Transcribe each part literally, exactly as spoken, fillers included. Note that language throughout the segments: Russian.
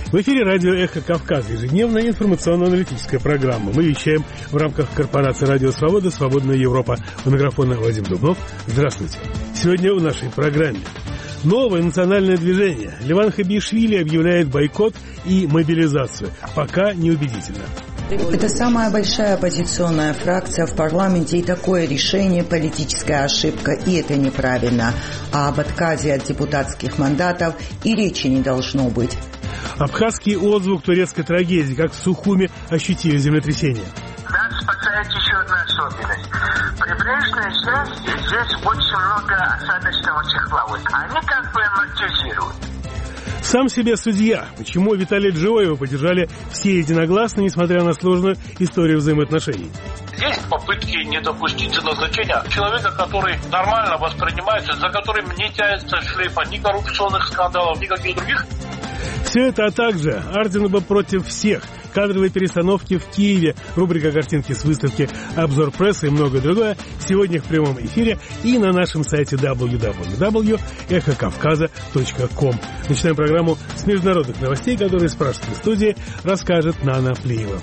В эфире радио «Эхо Кавказа», ежедневная информационно-аналитическая программа. Мы вещаем в рамках корпорации «Радио Свобода», «Свободная Европа». У микрофона Вадим Дубнов. Здравствуйте. Сегодня в нашей программе новое национальное движение. Леван Хабишвили объявляет бойкот и мобилизацию. Пока неубедительно. Это самая большая оппозиционная фракция в парламенте, и такое решение – политическая ошибка, и это неправильно. А об отказе от депутатских мандатов и речи не должно быть. Абхазский отзвук турецкой трагедии, как в Сухуми ощутили землетрясение. Нас спасает еще одна особенность. Прибрежная часть, здесь очень много осадочного чехла. Они как бы амортизируют. Сам себе судья. Почему Виталия Джоева поддержали все единогласно, несмотря на сложную историю взаимоотношений? Есть попытки не допустить назначения человека, который нормально воспринимается, за которым не тянется шлейфа ни коррупционных скандалов, никаких других. Все это, а также Арденова против всех, кадровые перестановки в Киеве, рубрика «Картинки с выставки», обзор прессы и многое другое сегодня в прямом эфире и на нашем сайте дабл ю дабл ю дабл ю точка эхо кавказа точка ком. Начинаем программу с международных новостей, которые из пражской студии расскажет Нана Плиева.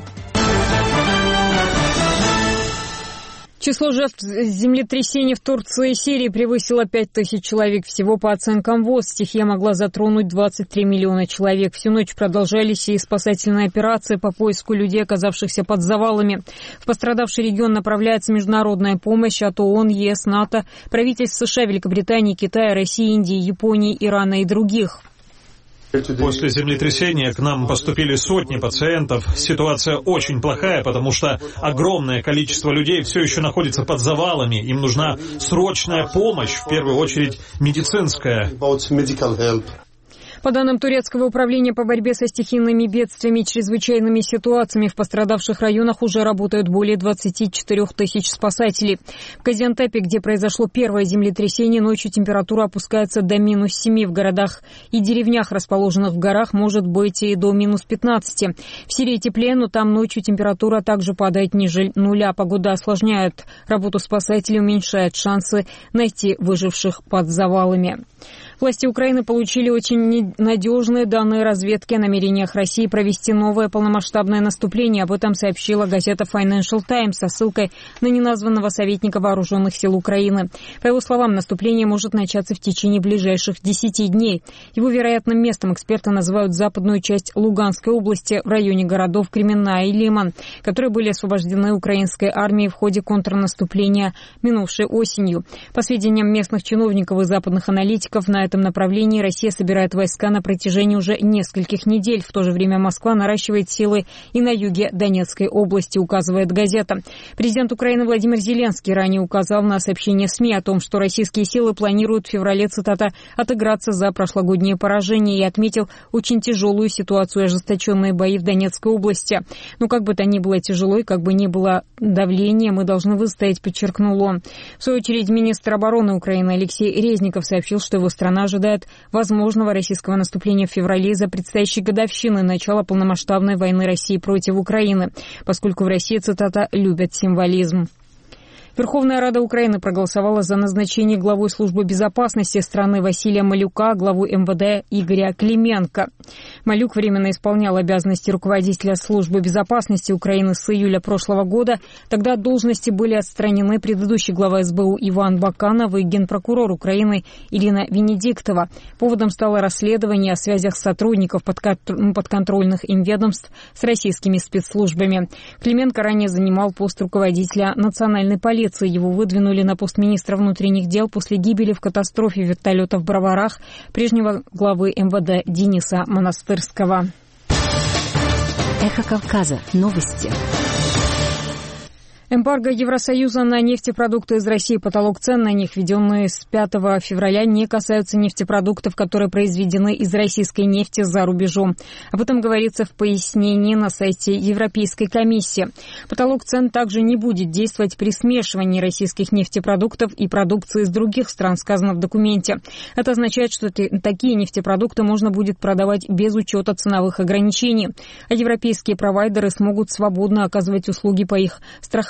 Число жертв землетрясений в Турции и Сирии превысило пять тысяч человек. Всего, по оценкам ВОЗ, стихия могла затронуть двадцать три миллиона человек. Всю ночь продолжались и спасательные операции по поиску людей, оказавшихся под завалами. В пострадавший регион направляется международная помощь от ООН, ЕС, НАТО, правительств США, Великобритании, Китая, России, Индии, Японии, Ирана и других. После землетрясения к нам поступили сотни пациентов. Ситуация очень плохая, потому что огромное количество людей все еще находится под завалами. Им нужна срочная помощь, в первую очередь медицинская. По данным турецкого управления по борьбе со стихийными бедствиями и чрезвычайными ситуациями, в пострадавших районах уже работают более двадцати четырёх тысяч спасателей. В Газиантепе, где произошло первое землетрясение, ночью температура опускается до минус семи. В городах и деревнях, расположенных в горах, может быть и до минус пятнадцати. В Сирии теплее, но там ночью температура также падает ниже нуля. Погода осложняет работу спасателей, уменьшает шансы найти выживших под завалами. Власти Украины получили очень надежные данные разведки о намерениях России провести новое полномасштабное наступление. Об этом сообщила газета Financial Times со ссылкой на неназванного советника вооруженных сил Украины. По его словам, наступление может начаться в течение ближайших десяти дней. Его вероятным местом эксперты называют западную часть Луганской области в районе городов Кременная и Лиман, которые были освобождены украинской армией в ходе контрнаступления минувшей осенью. По сведениям местных чиновников и западных аналитиков, на В этом направлении Россия собирает войска на протяжении уже нескольких недель. В то же время Москва наращивает силы и на юге Донецкой области, указывает газета. Президент Украины Владимир Зеленский ранее указал на сообщение СМИ о том, что российские силы планируют в феврале, цитата, «отыграться за прошлогоднее поражение», и отметил очень тяжелую ситуацию и ожесточенные бои в Донецкой области. Но как бы то ни было тяжело и как бы ни было давления, мы должны выстоять, подчеркнул он. В свою очередь, министр обороны Украины Алексей Резников сообщил, что его страна ожидает возможного российского наступления в феврале из-за предстоящей годовщины начала полномасштабной войны России против Украины, поскольку в России, цитата, «любят символизм». Верховная Рада Украины проголосовала за назначение главой службы безопасности страны Василия Малюка, главу эм вэ дэ Игоря Клименко. Малюк временно исполнял обязанности руководителя службы безопасности Украины с июля прошлого года. Тогда от должности были отстранены предыдущий глава эс бэ у Иван Баканов и генпрокурор Украины Ирина Венедиктова. Поводом стало расследование о связях сотрудников подконтрольных им ведомств с российскими спецслужбами. Клименко ранее занимал пост руководителя национальной полиции. Его выдвинули на пост министра внутренних дел после гибели в катастрофе вертолета в Броварах прежнего главы эм вэ дэ Дениса Монастырского. Эхо Кавказа. Новости. Эмбарго Евросоюза на нефтепродукты из России, потолок цен на них, введенные с пятого февраля, не касаются нефтепродуктов, которые произведены из российской нефти за рубежом. Об этом говорится в пояснении на сайте Европейской комиссии. Потолок цен также не будет действовать при смешивании российских нефтепродуктов и продукции из других стран, сказано в документе. Это означает, что такие нефтепродукты можно будет продавать без учета ценовых ограничений, а европейские провайдеры смогут свободно оказывать услуги по их страхованию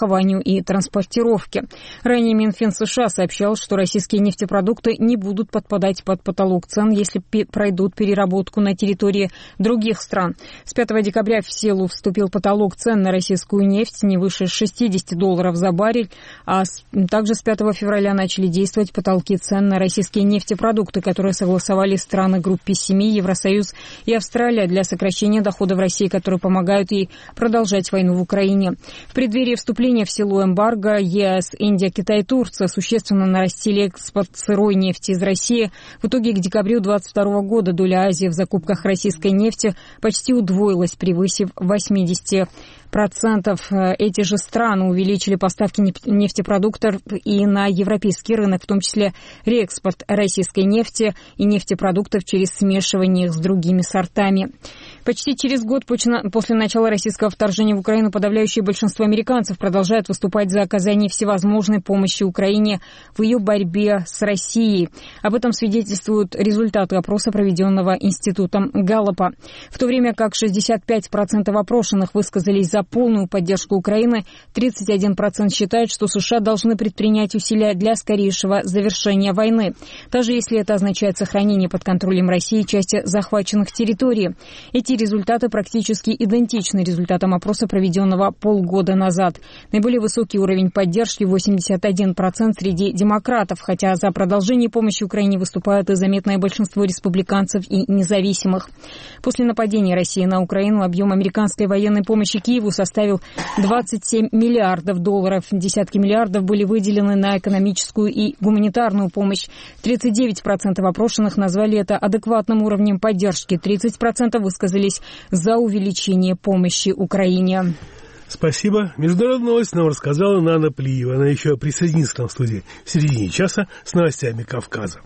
страхованию и транспортировке. Ранее Минфин США сообщал, что российские нефтепродукты не будут подпадать под потолок цен, если пройдут переработку на территории других стран. С пятого декабря в силу вступил потолок цен на российскую нефть не выше шестидесяти долларов за баррель, а также с пятого февраля начали действовать потолки цен на российские нефтепродукты, которые согласовали страны группы семи, Евросоюз и Австралия для сокращения доходов России, которые помогают ей продолжать войну в Украине. В преддверии вступления в силу эмбарго ЕС, Индия, Китай и Турция существенно нарастили экспорт сырой нефти из России. В итоге к декабрю две тысячи двадцать второго года доля Азии в закупках российской нефти почти удвоилась, превысив восемьдесят процентов. Эти же страны увеличили поставки нефтепродуктов и на европейский рынок, в том числе реэкспорт российской нефти и нефтепродуктов через смешивание их с другими сортами. Почти через год после начала российского вторжения в Украину подавляющее большинство американцев продолжают выступать за оказание всевозможной помощи Украине в ее борьбе с Россией. Об этом свидетельствуют результаты опроса, проведенного Институтом Галлопа. В то время как шестьдесят пять процентов опрошенных высказались за полную поддержку Украины, тридцать один процент считают, что США должны предпринять усилия для скорейшего завершения войны, даже если это означает сохранение под контролем России части захваченных территорий. Эти результаты практически идентичны результатам опроса, проведенного полгода назад. Наиболее высокий уровень поддержки – восемьдесят один процент среди демократов, хотя за продолжение помощи Украине выступают и заметное большинство республиканцев и независимых. После нападения России на Украину объем американской военной помощи Киеву составил двадцать семь миллиардов долларов. Десятки миллиардов были выделены на экономическую и гуманитарную помощь. тридцать девять процентов опрошенных назвали это адекватным уровнем поддержки. тридцать процентов высказались за увеличение помощи Украине. Спасибо. Международную новость нам рассказала Нана Плиева. Она еще присоединится к нам в студии в середине часа с новостями Кавказа.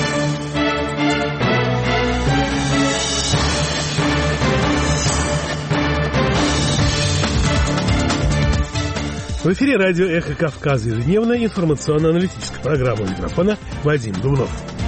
В эфире радио «Эхо Кавказа», ежедневная информационно-аналитическая программа. У микрофона Вадим Дубнов.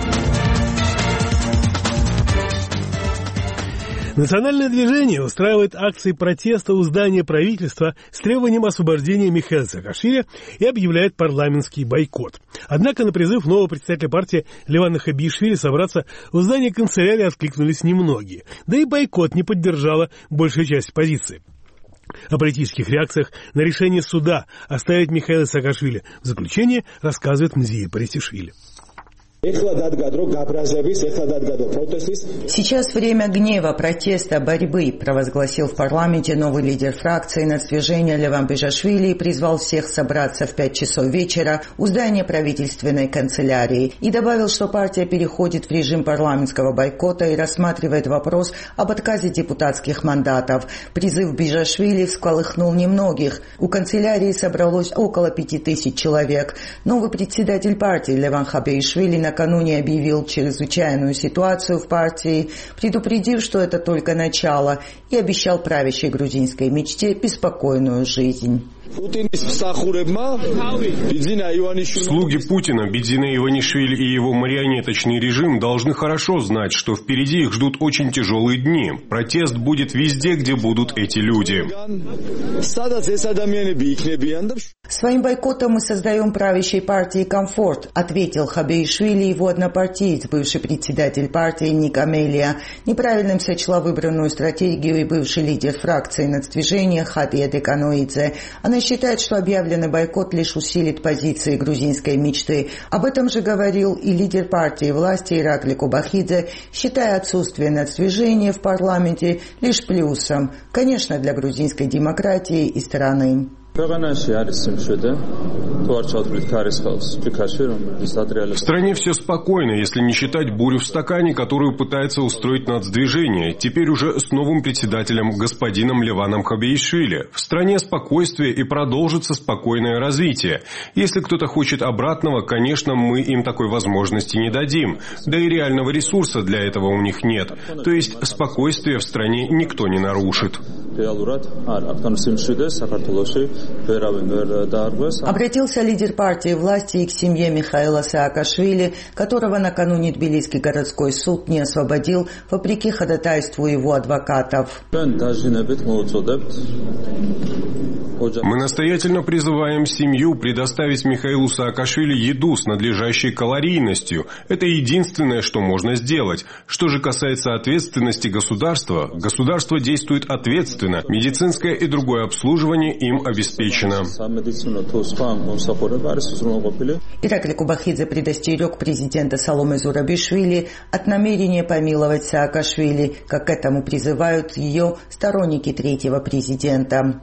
Национальное движение устраивает акции протеста у здания правительства с требованием освобождения Михаила Саакашвили и объявляет парламентский бойкот. Однако на призыв нового председателя партии Левана Хабиишвили собраться у здания канцелярии откликнулись немногие. Да и бойкот не поддержала большая часть позиции. О политических реакциях на решение суда оставить Михаила Саакашвили в заключение рассказывает Мзия Парисишвили. Сейчас время гнева, протеста, борьбы, провозгласил в парламенте новый лидер фракции нацдвижения Леван Бежашвили и призвал всех собраться в пять часов вечера у здания правительственной канцелярии и добавил, что партия переходит в режим парламентского бойкота и рассматривает вопрос об отказе депутатских мандатов. Призыв Бежашвили всколыхнул немногих. У канцелярии собралось около пяти тысяч человек. Новый председатель партии Леван Хабиишвили накануне объявил чрезвычайную ситуацию в партии, предупредив, что это только начало, и обещал правящей грузинской мечте беспокойную жизнь. Слуги Путина, Бедзина Иванишвили и его марионеточный режим должны хорошо знать, что впереди их ждут очень тяжелые дни. Протест будет везде, где будут эти люди. Своим бойкотом мы создаем правящей партии комфорт, ответил Хабиишвили, его однопартиец, бывший председатель партии Ник Амелия. Неправильным сочла выбранную стратегию и бывший лидер фракции нацдвижения Хатия Деканоидзе. Она считает, что объявленный бойкот лишь усилит позиции грузинской мечты. Об этом же говорил и лидер партии власти Иракли Кубахидзе, считая отсутствие нацдвижения в парламенте лишь плюсом, конечно, для грузинской демократии и страны. В стране все спокойно, если не считать бурю в стакане, которую пытается устроить нацдвижение, теперь уже с новым председателем господином Леваном Хабиишвили. В стране спокойствие и продолжится спокойное развитие. Если кто-то хочет обратного, конечно, мы им такой возможности не дадим. Да и реального ресурса для этого у них нет. То есть спокойствие в стране никто не нарушит. Обратился лидер партии власти и к семье Михаила Саакашвили, которого накануне Тбилисский городской суд не освободил, вопреки ходатайству его адвокатов. Мы настоятельно призываем семью предоставить Михаилу Саакашвили еду с надлежащей калорийностью. Это единственное, что можно сделать. Что же касается ответственности государства, государство действует ответственно. Медицинское и другое обслуживание им обеспечено. Ираклий Кубахидзе предостерег президента Саломе Зурабишвили от намерения помиловать Саакашвили, как к этому призывают ее сторонники третьего президента.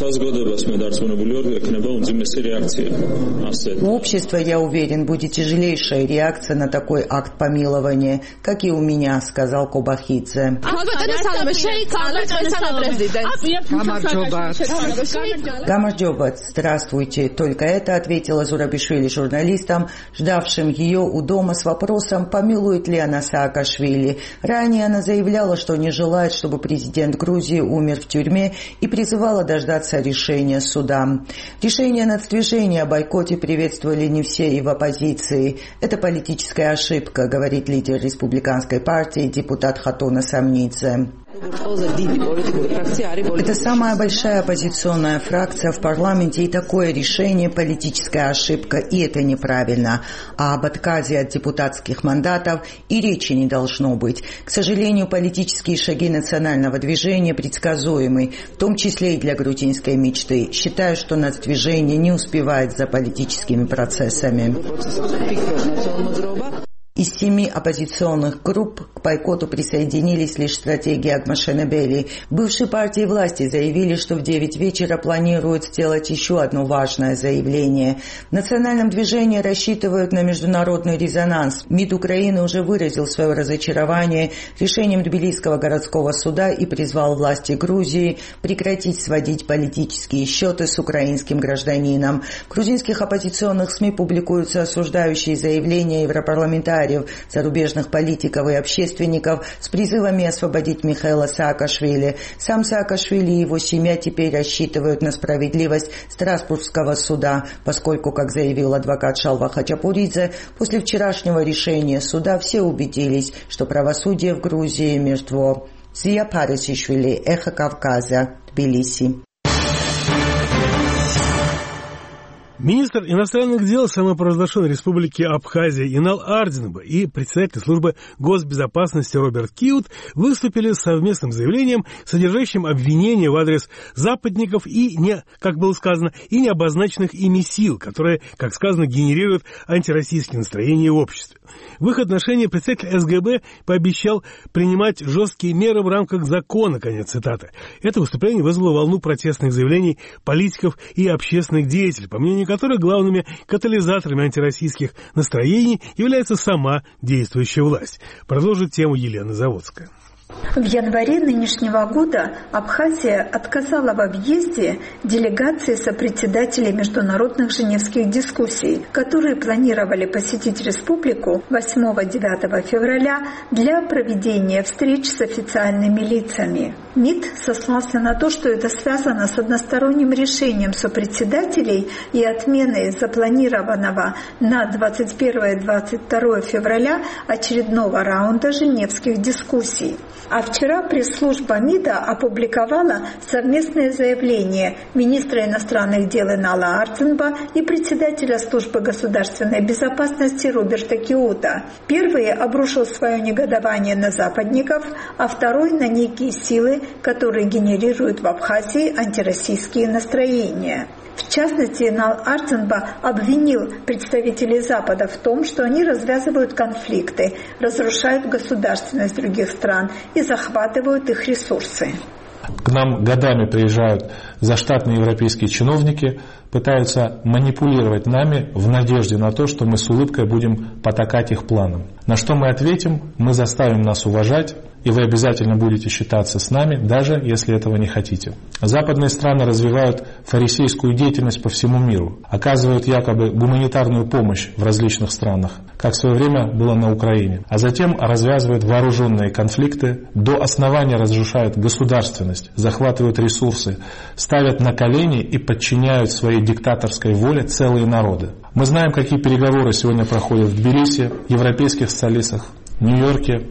У общества, я уверен, будет тяжелейшая реакция на такой акт помилования, как и у меня, сказал Кубахидзе. Гамарджоба, здравствуйте. Только это ответила Зурабишвили журналистам, ждавшим ее у дома с вопросом, помилует ли она Саакашвили. Ранее она заявляла, что не желает, чтобы президент Грузии умер в тюрьме, и призывала дождаться решения суда. Решение нацдвижения о бойкоте приветствовали не все и в оппозиции. Это политическая ошибка, говорит лидер республиканской партии депутат Хатуна Самнидзе. Это самая большая оппозиционная фракция в парламенте, и такое решение – политическая ошибка, и это неправильно. А об отказе от депутатских мандатов и речи не должно быть. К сожалению, политические шаги национального движения предсказуемы, в том числе и для грузинской мечты. Считаю, что нацдвижение не успевает за политическими процессами. Из семи оппозиционных групп к бойкоту присоединились лишь стратеги Агмашенебели. Бывшие партии власти заявили, что в девять вечера планируют сделать еще одно важное заявление. В национальном движении рассчитывают на международный резонанс. МИД Украины уже выразил свое разочарование решением Тбилисского городского суда и призвал власти Грузии прекратить сводить политические счеты с украинским гражданином. В грузинских оппозиционных СМИ публикуются осуждающие заявления европарламентариев, зарубежных политиков и общественников с призывами освободить Михаила Саакашвили. Сам Саакашвили и его семья теперь рассчитывают на справедливость Страсбургского суда, поскольку, как заявил адвокат Шалва Хачапуридзе, после вчерашнего решения суда все убедились, что правосудие в Грузии мертво. Зия Парисишвили, Эхо Кавказа, Тбилиси. Министр иностранных дел самопровозглашенной республики Абхазия Инал Ардинба и председатель службы госбезопасности Роберт Киут выступили с совместным заявлением, содержащим обвинения в адрес западников и, не, как было сказано, и необозначенных ими сил, которые, как сказано, генерируют антироссийские настроения в обществе. В их отношении представитель эс гэ бэ пообещал принимать жесткие меры в рамках закона, конец цитаты. Это выступление вызвало волну протестных заявлений политиков и общественных деятелей, по мнению которых главными катализаторами антироссийских настроений является сама действующая власть. Продолжит тему Елена Заводская. В январе нынешнего года Абхазия отказала в объезде делегации сопредседателей международных женевских дискуссий, которые планировали посетить республику восьмого-девятого февраля для проведения встреч с официальными лицами. МИД сослался на то, что это связано с односторонним решением сопредседателей и отменой запланированного на двадцать первое — двадцать второе февраля очередного раунда женевских дискуссий. А вчера пресс-служба МИДа опубликовала совместное заявление министра иностранных дел Инала Ардинба и председателя службы государственной безопасности Роберта Киута. Первый обрушил свое негодование на западников, а второй на некие силы, которые генерируют в Абхазии антироссийские настроения. В частности, Инал Ардинба обвинил представителей Запада в том, что они развязывают конфликты, разрушают государственность других стран и захватывают их ресурсы. К нам годами приезжают заштатные европейские чиновники, пытаются манипулировать нами в надежде на то, что мы с улыбкой будем потакать их планам. На что мы ответим: мы заставим нас уважать, и вы обязательно будете считаться с нами, даже если этого не хотите. Западные страны развивают фарисейскую деятельность по всему миру, оказывают якобы гуманитарную помощь в различных странах, как в свое время было на Украине, а затем развязывают вооруженные конфликты, до основания разрушают государственность, захватывают ресурсы, ставят на колени и подчиняют своей диктаторской воле целые народы. Мы знаем, какие переговоры сегодня проходят в Тбилиси, в европейских столицах, в Нью-Йорке,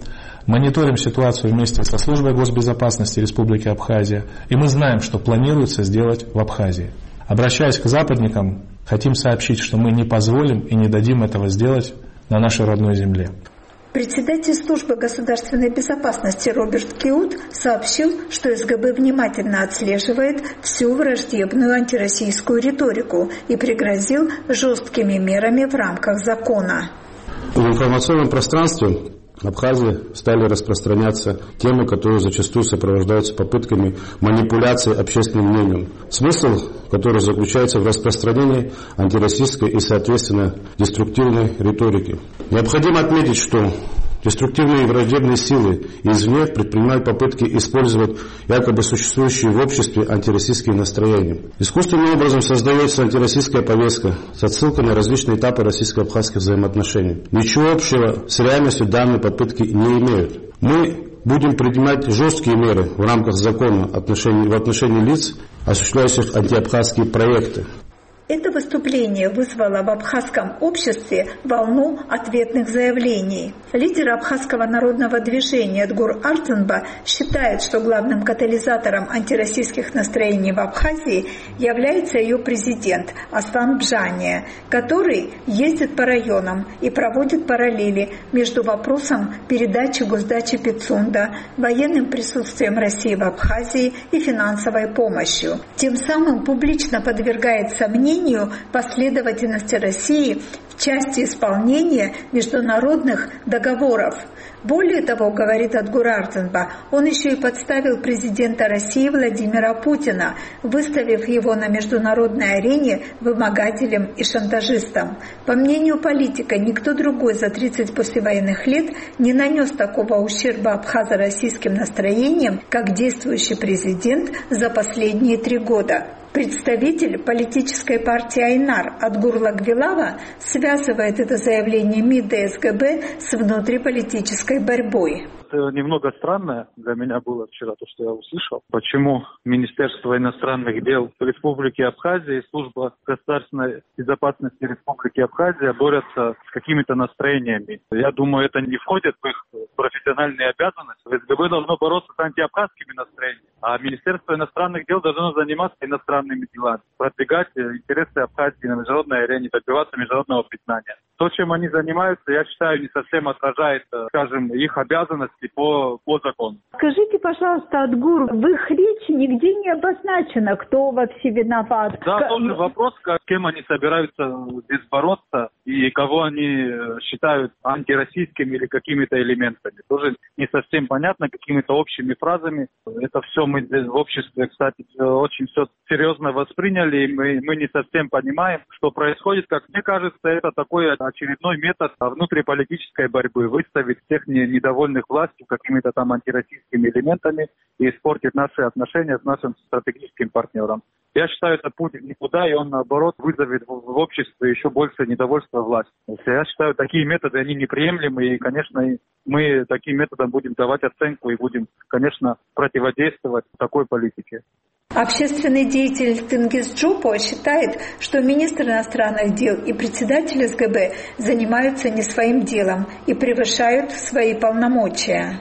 мониторим ситуацию вместе со службой госбезопасности Республики Абхазия, и мы знаем, что планируется сделать в Абхазии. Обращаясь к западникам, хотим сообщить, что мы не позволим и не дадим этого сделать на нашей родной земле. Председатель службы государственной безопасности Роберт Киут сообщил, что СГБ внимательно отслеживает всю враждебную антироссийскую риторику и пригрозил жесткими мерами в рамках закона. В информационном пространстве Абхазии стали распространяться темы, которые зачастую сопровождаются попытками манипуляции общественным мнением. Смысл, который заключается в распространении антироссийской и, соответственно, деструктивной риторики. Необходимо отметить, что деструктивные и враждебные силы извне предпринимают попытки использовать якобы существующие в обществе антироссийские настроения. Искусственным образом создается антироссийская повестка с отсылкой на различные этапы российско-абхазских взаимоотношений. Ничего общего с реальностью данные попытки не имеют. Мы будем принимать жесткие меры в рамках закона в отношении лиц, осуществляющих антиабхазские проекты. Это выступление вызвало в абхазском обществе волну ответных заявлений. Лидер абхазского народного движения Эдгур Артенба считает, что главным катализатором антироссийских настроений в Абхазии является ее президент Аслан Бжания, который ездит по районам и проводит параллели между вопросом передачи госдачи Пицунда, военным присутствием России в Абхазии и финансовой помощью. Тем самым публично подвергает сомнению последовательности России в части исполнения международных договоров. Более того, говорит Эдгур Артенба, он еще и подставил президента России Владимира Путина, выставив его на международной арене вымогателем и шантажистом. По мнению политика, никто другой за тридцать послевоенных лет не нанес такого ущерба абхазо-российским настроениям, как действующий президент за последние три года. Представитель политической партии Айнар Адгур Лагвилава связывает это заявление МИДа СГБ с внутриполитической борьбой. Это немного странно для меня было вчера, то, что я услышал. Почему Министерство иностранных дел Республики Абхазия и Служба государственной безопасности Республики Абхазия борются с какими-то настроениями. Я думаю, это не входит в их профессиональные обязанности. СГБ должно бороться с антиабхазскими настроениями, а Министерство иностранных дел должно заниматься иностранными делами, продвигать интересы Абхазии на международной арене, добиваться международного признания. То, чем они занимаются, я считаю, не совсем отражает, скажем, их обязанности по, по закону. Скажите, пожалуйста, Адгур, в их речи нигде не обозначено, кто во всем виноват. Да, К... тоже вопрос, с кем они собираются здесь бороться и кого они считают антироссийскими или какими-то элементами. Тоже не совсем понятно, какими-то общими фразами. Это все мы здесь в обществе, кстати, очень все серьезно восприняли, и мы, мы не совсем понимаем, что происходит. Как мне кажется, это такой очередной метод внутриполитической борьбы. Выставить всех недовольных властью какими-то там антироссийскими элементами и испортить наши отношения с нашим стратегическим партнером. Я считаю, это путь никуда, и он, наоборот, вызовет в обществе еще больше недовольства властью. Я считаю, такие методы, они неприемлемы, и, конечно, мы таким методом будем давать оценку и будем, конечно, противодействовать такой политике. Общественный деятель Тенгиз Джупо считает, что министр иностранных дел и председатель СГБ занимаются не своим делом и превышают свои полномочия.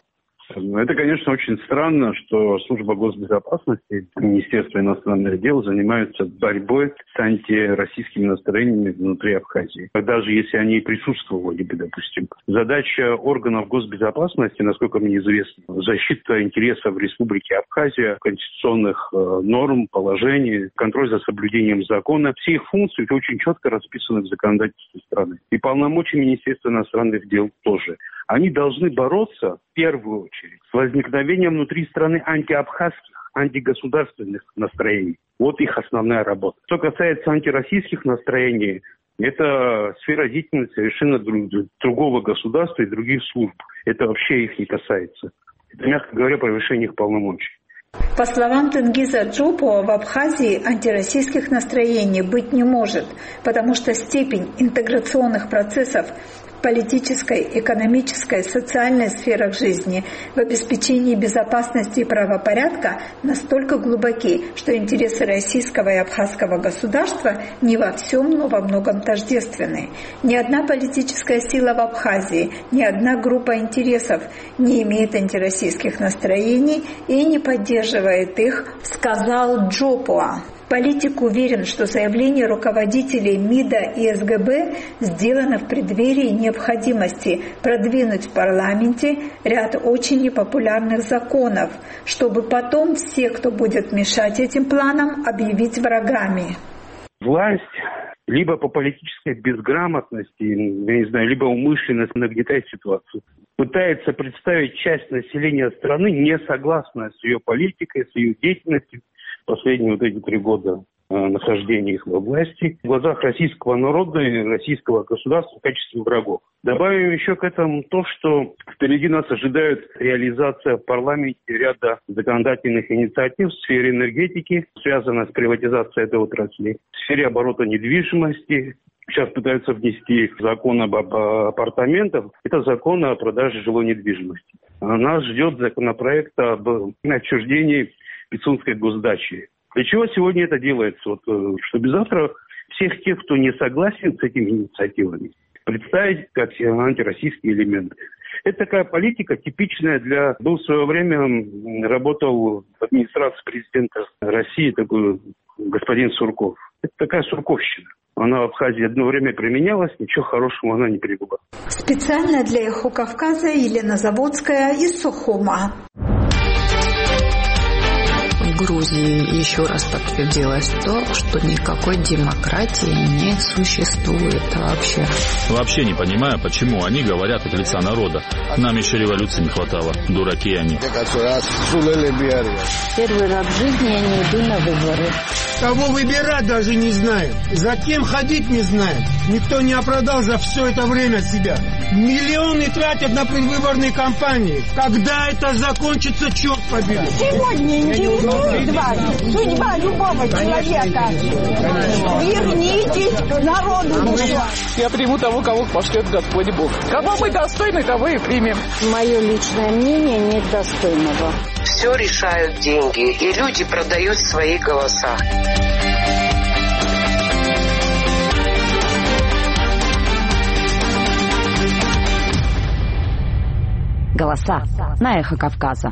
Это, конечно, очень странно, что Служба госбезопасности, Министерство иностранных дел занимаются борьбой с антироссийскими настроениями внутри Абхазии. Даже если они и присутствовали бы, допустим. Задача органов госбезопасности, насколько мне известно, защита интересов Республики Абхазия, конституционных э, норм, положений, контроль за соблюдением закона. Все их функции очень четко расписаны в законодательстве страны. И полномочия Министерства иностранных дел тоже. Они должны бороться, в первую очередь, с возникновением внутри страны антиабхазских, антигосударственных настроений. Вот их основная работа. Что касается антироссийских настроений, это сфера деятельности совершенно другого государства и других служб. Это вообще их не касается. Это, мягко говоря, превышение их полномочий. По словам Тенгиза Джупо, в Абхазии антироссийских настроений быть не может, потому что степень интеграционных процессов политической, экономической, социальной сферах жизни, в обеспечении безопасности и правопорядка настолько глубоки, что интересы российского и абхазского государства не во всем, но во многом тождественны. Ни одна политическая сила в Абхазии, ни одна группа интересов не имеет антироссийских настроений и не поддерживает их, сказал Джопуа. Политик уверен, что заявление руководителей МИДа и СГБ сделано в преддверии необходимости продвинуть в парламенте ряд очень непопулярных законов, чтобы потом все, кто будет мешать этим планам, объявить врагами. Власть либо по политической безграмотности, я не знаю, либо умышленно нагнетает ситуацию, пытается представить часть населения страны, не согласная с ее политикой, с ее деятельностью, последние вот эти три года э, нахождения их во власти, в глазах российского народа и российского государства в качестве врагов. Добавим еще к этому то, что впереди нас ожидает реализация в парламенте ряда законодательных инициатив в сфере энергетики, связанных с приватизацией этой отрасли, в сфере оборота недвижимости. Сейчас пытаются внести закон об апартаментах. Это закон о продаже жилой недвижимости. А нас ждет законопроект об отчуждении Пицунской госдачи. Для чего сегодня это делается? Вот, чтобы завтра всех тех, кто не согласен с этими инициативами, представить как антироссийские элементы. Это такая политика типичная для... Был в свое время, работал в администрации президента России такой господин Сурков. Это такая сурковщина. Она в Абхазии одно время применялась, ничего хорошего она не привела. Специально для Эхо Кавказа Елена Заводская из Сухума. В Грузии еще раз подтвердилось то, что никакой демократии не существует вообще. Вообще не понимаю, почему они говорят от лица народа. Нам еще революции не хватало. Дураки они. Первый раз в жизни я не иду на выборы. Кого выбирать даже не знаем. За кем ходить не знаем. Никто не оправдал за все это время себя. Миллионы тратят на предвыборные кампании. Когда это закончится, черт побери. Сегодня интересует вас судьба любого человека. Вернитесь к народу душа. Я приму того, кого пошлет Господь Бог. Кого мы достойны, того и примем. Мое личное мнение нет достойного. Все решают деньги, и люди продают свои голоса. Голоса на Эхо Кавказа.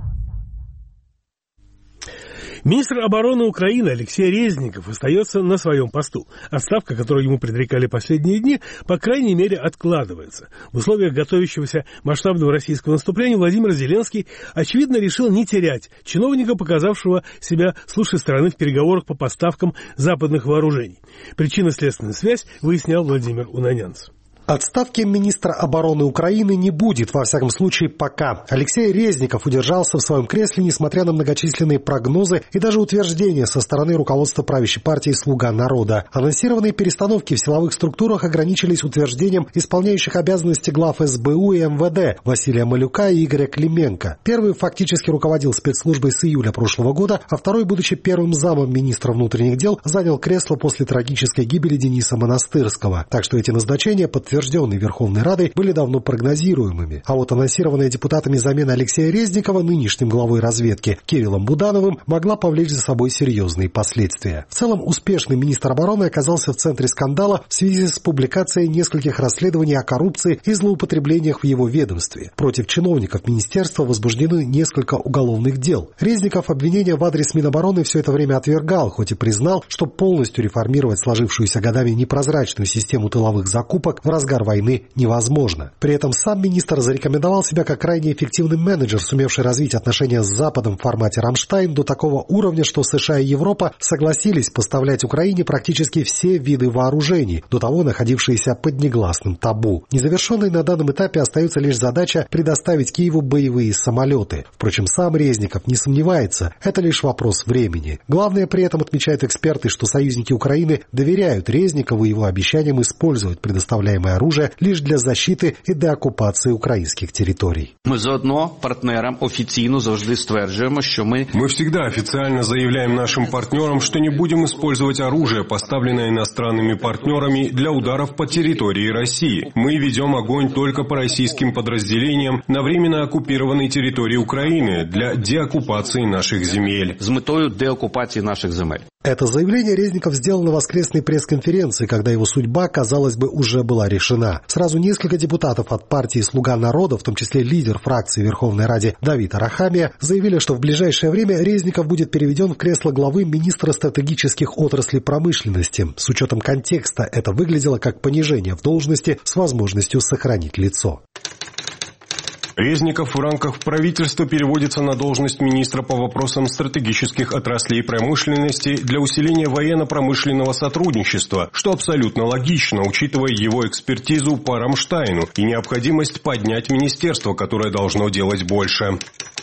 Министр обороны Украины Алексей Резников остается на своем посту. Отставка, которую ему предрекали последние дни, по крайней мере, откладывается. В условиях готовящегося масштабного российского наступления Владимир Зеленский, очевидно, решил не терять чиновника, показавшего себя с лучшей стороны в переговорах по поставкам западных вооружений. Причинно-следственную связь выяснял Владимир Унанянц. Отставки министра обороны Украины не будет, во всяком случае, пока. Алексей Резников удержался в своем кресле, несмотря на многочисленные прогнозы и даже утверждения со стороны руководства правящей партии «Слуга народа». Анонсированные перестановки в силовых структурах ограничились утверждением исполняющих обязанности глав эс бэ у и эм вэ дэ Василия Малюка и Игоря Клименко. Первый фактически руководил спецслужбой с июля прошлого года, а второй, будучи первым замом министра внутренних дел, занял кресло после трагической гибели Дениса Монастырского. Так что эти назначения подтверждены утвержденные Верховной Радой, были давно прогнозируемыми. А вот анонсированная депутатами замена Алексея Резникова нынешним главой разведки Кириллом Будановым могла повлечь за собой серьезные последствия. В целом, успешный министр обороны оказался в центре скандала в связи с публикацией нескольких расследований о коррупции и злоупотреблениях в его ведомстве. Против чиновников министерства возбуждены несколько уголовных дел. Резников обвинения в адрес Минобороны все это время отвергал, хоть и признал, что полностью реформировать сложившуюся годами непрозрачную систему тыловых закупок в разгар войны невозможно. При этом сам министр зарекомендовал себя как крайне эффективный менеджер, сумевший развить отношения с Западом в формате «Рамштайн» до такого уровня, что США и Европа согласились поставлять Украине практически все виды вооружений, до того находившиеся под негласным табу. Незавершенной на данном этапе остается лишь задача предоставить Киеву боевые самолеты. Впрочем, сам Резников не сомневается, это лишь вопрос времени. Главное, при этом отмечают эксперты, что союзники Украины доверяют Резникову и его обещаниям использовать предоставляемое применяя оружие лишь для защиты и деоккупации украинских территорий. Мы заодно партнерам официально завжди стверджуємо, что мы... Мы всегда официально заявляем нашим партнерам, что не будем использовать оружие, поставленное иностранными партнерами для ударов по территории России. Мы ведем огонь только по российским подразделениям на временно оккупированной территории Украины для деоккупации наших земель. С метою деоккупации наших земель. Это заявление Резников сделал на воскресной пресс-конференции, когда его судьба, казалось бы, уже была решена. Сразу несколько депутатов от партии «Слуга народа», в том числе лидер фракции Верховной Ради Давид Арахамия, заявили, что в ближайшее время Резников будет переведен в кресло главы министра стратегических отраслей промышленности. С учетом контекста это выглядело как понижение в должности с возможностью сохранить лицо. Резников в рамках правительства переводится на должность министра по вопросам стратегических отраслей промышленности для усиления военно-промышленного сотрудничества, что абсолютно логично, учитывая его экспертизу по Рамштайну и необходимость поднять министерство, которое должно делать больше.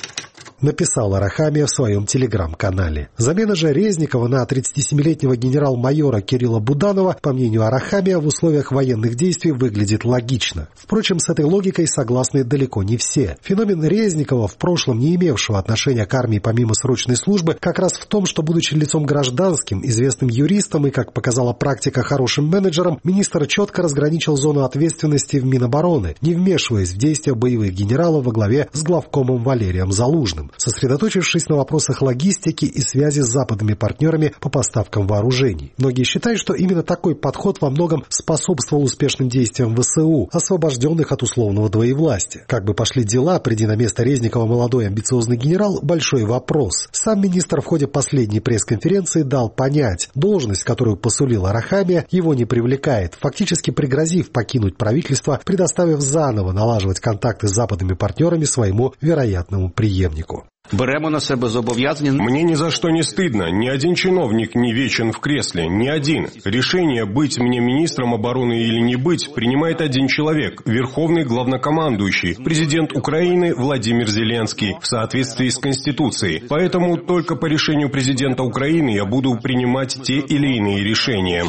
Написал Арахамия в своем телеграм-канале. Замена же Резникова на тридцатисемилетнего генерал-майора Кирилла Буданова, по мнению Арахамия, в условиях военных действий выглядит логично. Впрочем, с этой логикой согласны далеко не все. Феномен Резникова, в прошлом не имевшего отношения к армии помимо срочной службы, как раз в том, что, будучи лицом гражданским, известным юристом и, как показала практика, хорошим менеджером, министр четко разграничил зону ответственности в Минобороны, не вмешиваясь в действия боевых генералов во главе с главкомом Валерием Залужным, сосредоточившись на вопросах логистики и связи с западными партнерами по поставкам вооружений. Многие считают, что именно такой подход во многом способствовал успешным действиям ВСУ, освобожденных от условного двоевластия. Как бы пошли дела, приди на место Резникова молодой амбициозный генерал, большой вопрос. Сам министр в ходе последней пресс-конференции дал понять, должность, которую посулил Арахамия, его не привлекает, фактически пригрозив покинуть правительство, предоставив заново налаживать контакты с западными партнерами своему вероятному преемнику. Беремо на себе зобов'язання. Мне ни за что не стыдно. Ни один чиновник не вечен в кресле. Ни один. Решение, быть мне министром обороны или не быть, принимает один человек. Верховный главнокомандующий. Президент Украины Владимир Зеленский. В соответствии с Конституцией. Поэтому только по решению президента Украины я буду принимать те или иные решения.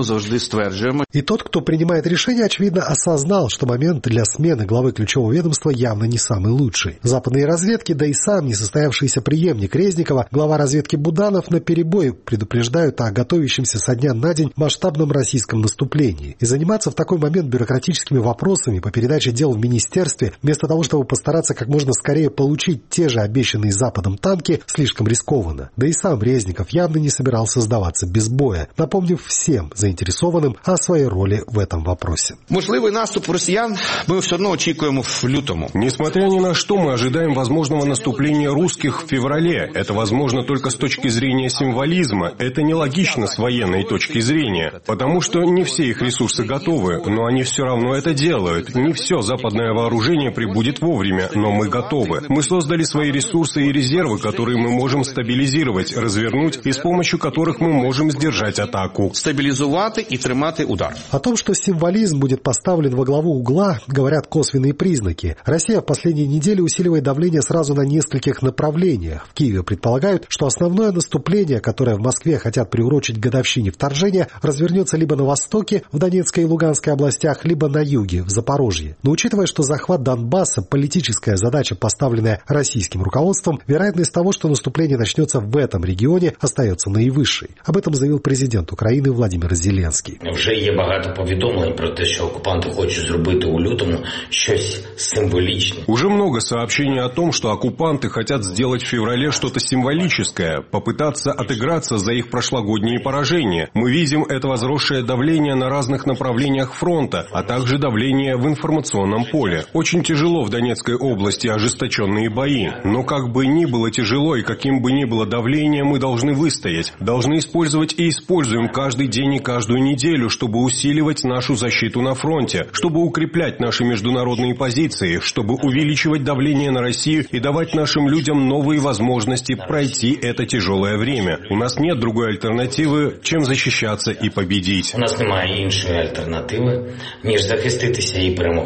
И тот, кто принимает решение, очевидно осознал, что момент для смены главы ключевого ведомства явно не самый лучший. Западные разведки, да и сам не состоялся Состоявшийся преемник Резникова, глава разведки Буданов, наперебой предупреждают о готовящемся со дня на день масштабном российском наступлении. И заниматься в такой момент бюрократическими вопросами по передаче дел в министерстве, вместо того, чтобы постараться как можно скорее получить те же обещанные Западом танки, слишком рискованно. Да и сам Резников явно не собирался сдаваться без боя, напомнив всем заинтересованным о своей роли в этом вопросе. Можливый наступ россиян мы все равно очікуємо в лютому. Несмотря ни на что, мы ожидаем возможного наступления русских в феврале. Это возможно только с точки зрения символизма. Это нелогично с военной точки зрения, потому что не все их ресурсы готовы, но они все равно это делают. Не все западное вооружение прибудет вовремя, но мы готовы. Мы создали свои ресурсы и резервы, которые мы можем стабилизировать, развернуть, и с помощью которых мы можем сдержать атаку. Стабилизовать и тримати удар. О том, что символизм будет поставлен во главу угла, говорят косвенные признаки. Россия в последние недели усиливает давление сразу на нескольких направлениях. В Киеве предполагают, что основное наступление, которое в Москве хотят приурочить к годовщине вторжения, развернется либо на востоке, в Донецкой и Луганской областях, либо на юге, в Запорожье. Но учитывая, что захват Донбасса – политическая задача, поставленная российским руководством, вероятность того, что наступление начнется в этом регионе, остается наивысшей. Об этом заявил президент Украины Владимир Зеленский. Вже є багато повідомлень про те, що окупанти хочуть зробити у лютому щось символічне. Уже много сообщений о том, что оккупанты хотят сделать в феврале что-то символическое, попытаться отыграться за их прошлогодние поражения. Мы видим это возросшее давление на разных направлениях фронта, а также давление в информационном поле. Очень тяжело в Донецкой области, ожесточенные бои. Но как бы ни было тяжело и каким бы ни было давление, мы должны выстоять. Должны использовать и используем каждый день и каждую неделю, чтобы усиливать нашу защиту на фронте, чтобы укреплять наши международные позиции, чтобы увеличивать давление на Россию и давать нашим людям новые возможности пройти это тяжелое время. У нас нет другой альтернативы, чем защищаться и победить. У нас немає іншої альтернативи, ніж захиститися і перемогти.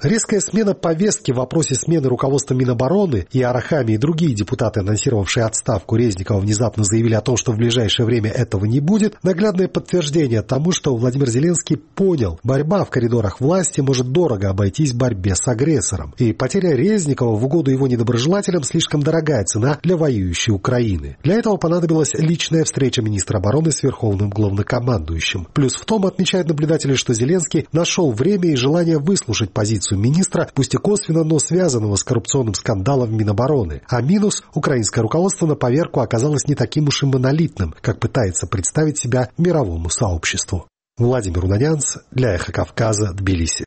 Резкая смена повестки в вопросе смены руководства Минобороны, и Арахами, и другие депутаты, анонсировавшие отставку Резникова, внезапно заявили о том, что в ближайшее время этого не будет, наглядное подтверждение тому, что Владимир Зеленский понял, борьба в коридорах власти может дорого обойтись борьбе с агрессором. И потеря Резникова в угоду его недоброжелателям слишком дорогая цена для воюющей Украины. Для этого понадобилась личная встреча министра обороны с верховным главнокомандующим. Плюс в том, отмечают наблюдатели, что Зеленский нашел время и желание выслушать позицию министра, пусть и косвенно, но связанного с коррупционным скандалом в Минобороны. А минус – украинское руководство на поверку оказалось не таким уж и монолитным, как пытается представить себя мировому сообществу. Владимир Унанянц для «Эхо Кавказа», Тбилиси.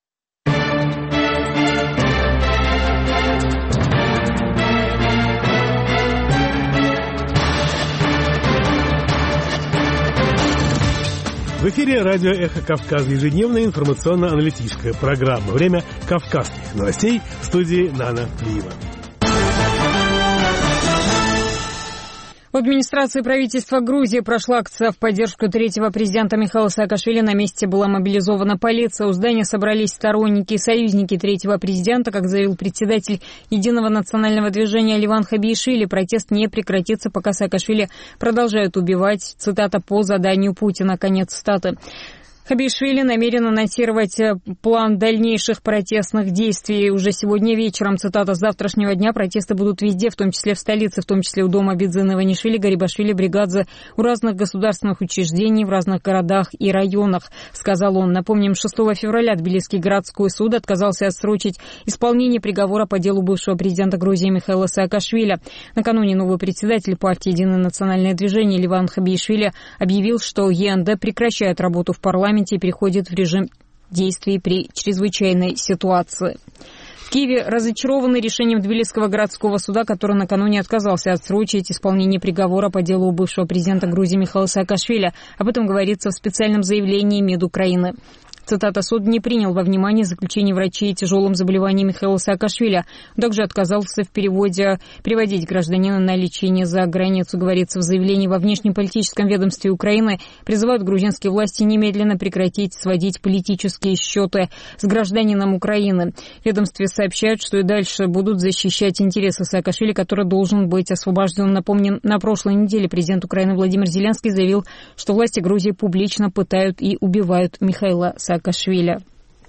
В эфире радио «Эхо Кавказа», ежедневная информационно-аналитическая программа. Время кавказских новостей в студии Нана Плиева. В администрации правительства Грузии прошла акция в поддержку третьего президента Михаила Саакашвили. На месте была мобилизована полиция. У здания собрались сторонники и союзники третьего президента. Как заявил председатель Единого национального движения Леван Хабиишвили, протест не прекратится, пока Саакашвили продолжают убивать, цитата, по заданию Путина, конец цитаты. Хабиишвили намерен анонсировать план дальнейших протестных действий уже сегодня вечером. Цитата: «С завтрашнего дня протесты будут везде, в том числе в столице, в том числе у дома Бидзина, Иванишвили, Гарибашвили, Бригадзе, у разных государственных учреждений в разных городах и районах», сказал он. Напомним, шестого февраля Тбилисский городской суд отказался отсрочить исполнение приговора по делу бывшего президента Грузии Михаила Саакашвили. Накануне новый председатель партии «Единое национальное движение» Леван Хабиишвили объявил, что ЕНД прекращает работу в парламенте и переходит в режим действий при чрезвычайной ситуации. В Киеве разочарованы решением Тбилисского городского суда, который накануне отказался отсрочить исполнение приговора по делу бывшего президента Грузии Михаила Саакашвили. Об этом говорится в специальном заявлении МИД Украины. Цитата: «Суд не принял во внимание заключение врачей тяжелым заболеванием Михаила Саакашвили. Он также отказался в переводе приводить гражданина на лечение за границу», говорится в заявлении. Во внешнеполитическом ведомстве Украины призывают грузинские власти немедленно прекратить сводить политические счеты с гражданином Украины. В ведомстве сообщают, что и дальше будут защищать интересы Саакашвили, который должен быть освобожден. Напомним, на прошлой неделе президент Украины Владимир Зеленский заявил, что власти Грузии публично пытают и убивают Михаила Саакашвили. Саакашвили.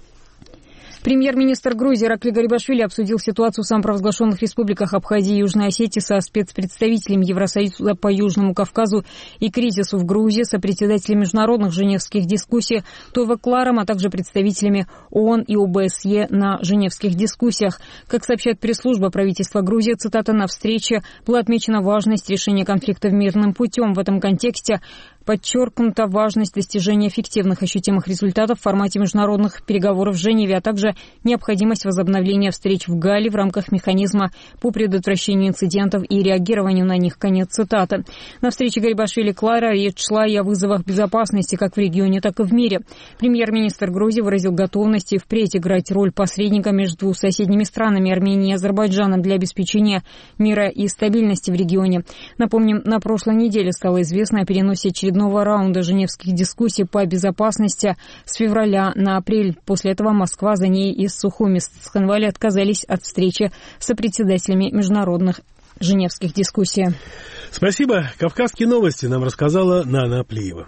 Премьер-министр Грузии Иракли Гарибашвили обсудил ситуацию в самопровозглашенных республиках Абхазии и Южной Осетии со спецпредставителем Евросоюза по Южному Кавказу и кризису в Грузии, сопредседателем международных женевских дискуссий Тове Кларом, а также представителями ООН и ОБСЕ на женевских дискуссиях. Как сообщает пресс-служба правительства Грузии, цитата: «На встрече была отмечена важность решения конфликта мирным путем. В этом контексте подчеркнута важность достижения эффективных ощутимых результатов в формате международных переговоров в Женеве, а также необходимость возобновления встреч в Галле в рамках механизма по предотвращению инцидентов и реагированию на них». Конец цитаты. На встрече Гарибашвили Клара речь шла и о вызовах безопасности как в регионе, так и в мире. Премьер-министр Грузии выразил готовность и впредь играть роль посредника между соседними странами Арменией и Азербайджаном для обеспечения мира и стабильности в регионе. Напомним, на прошлой неделе стало известно о переносе очередного раунда женевских дискуссий по безопасности с февраля на апрель. После этого Москва, за ней и Сухуми с Цхинвали отказались от встречи с сопредседателями международных женевских дискуссий. Спасибо. Кавказские новости нам рассказала Нана Плиева.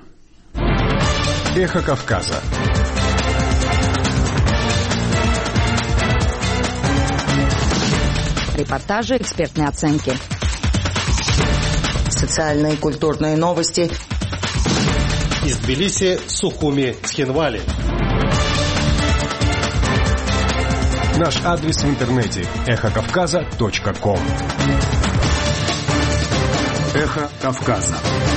Эхо Кавказа. Репортажи, экспертные оценки. Социальные и культурные новости. Из Тбилиси, Сухуми, Цхинвали. Наш адрес в интернете эхо кавказа точка ком. Эхо Кавказа.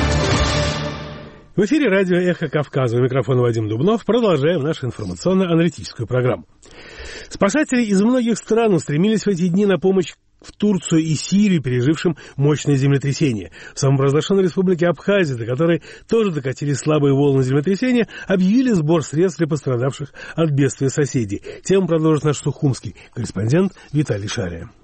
В эфире радио «Эхо Кавказа». У микрофона Вадим Дубнов. Продолжаем нашу информационно-аналитическую программу. Спасатели из многих стран устремились в эти дни на помощь в Турцию и Сирию, пережившим мощное землетрясение. В самопровозглашенной республике Абхазия, до которой тоже докатились слабые волны землетрясения, объявили сбор средств для пострадавших от бедствия соседей. Тему продолжит наш сухумский корреспондент Виталий Шария.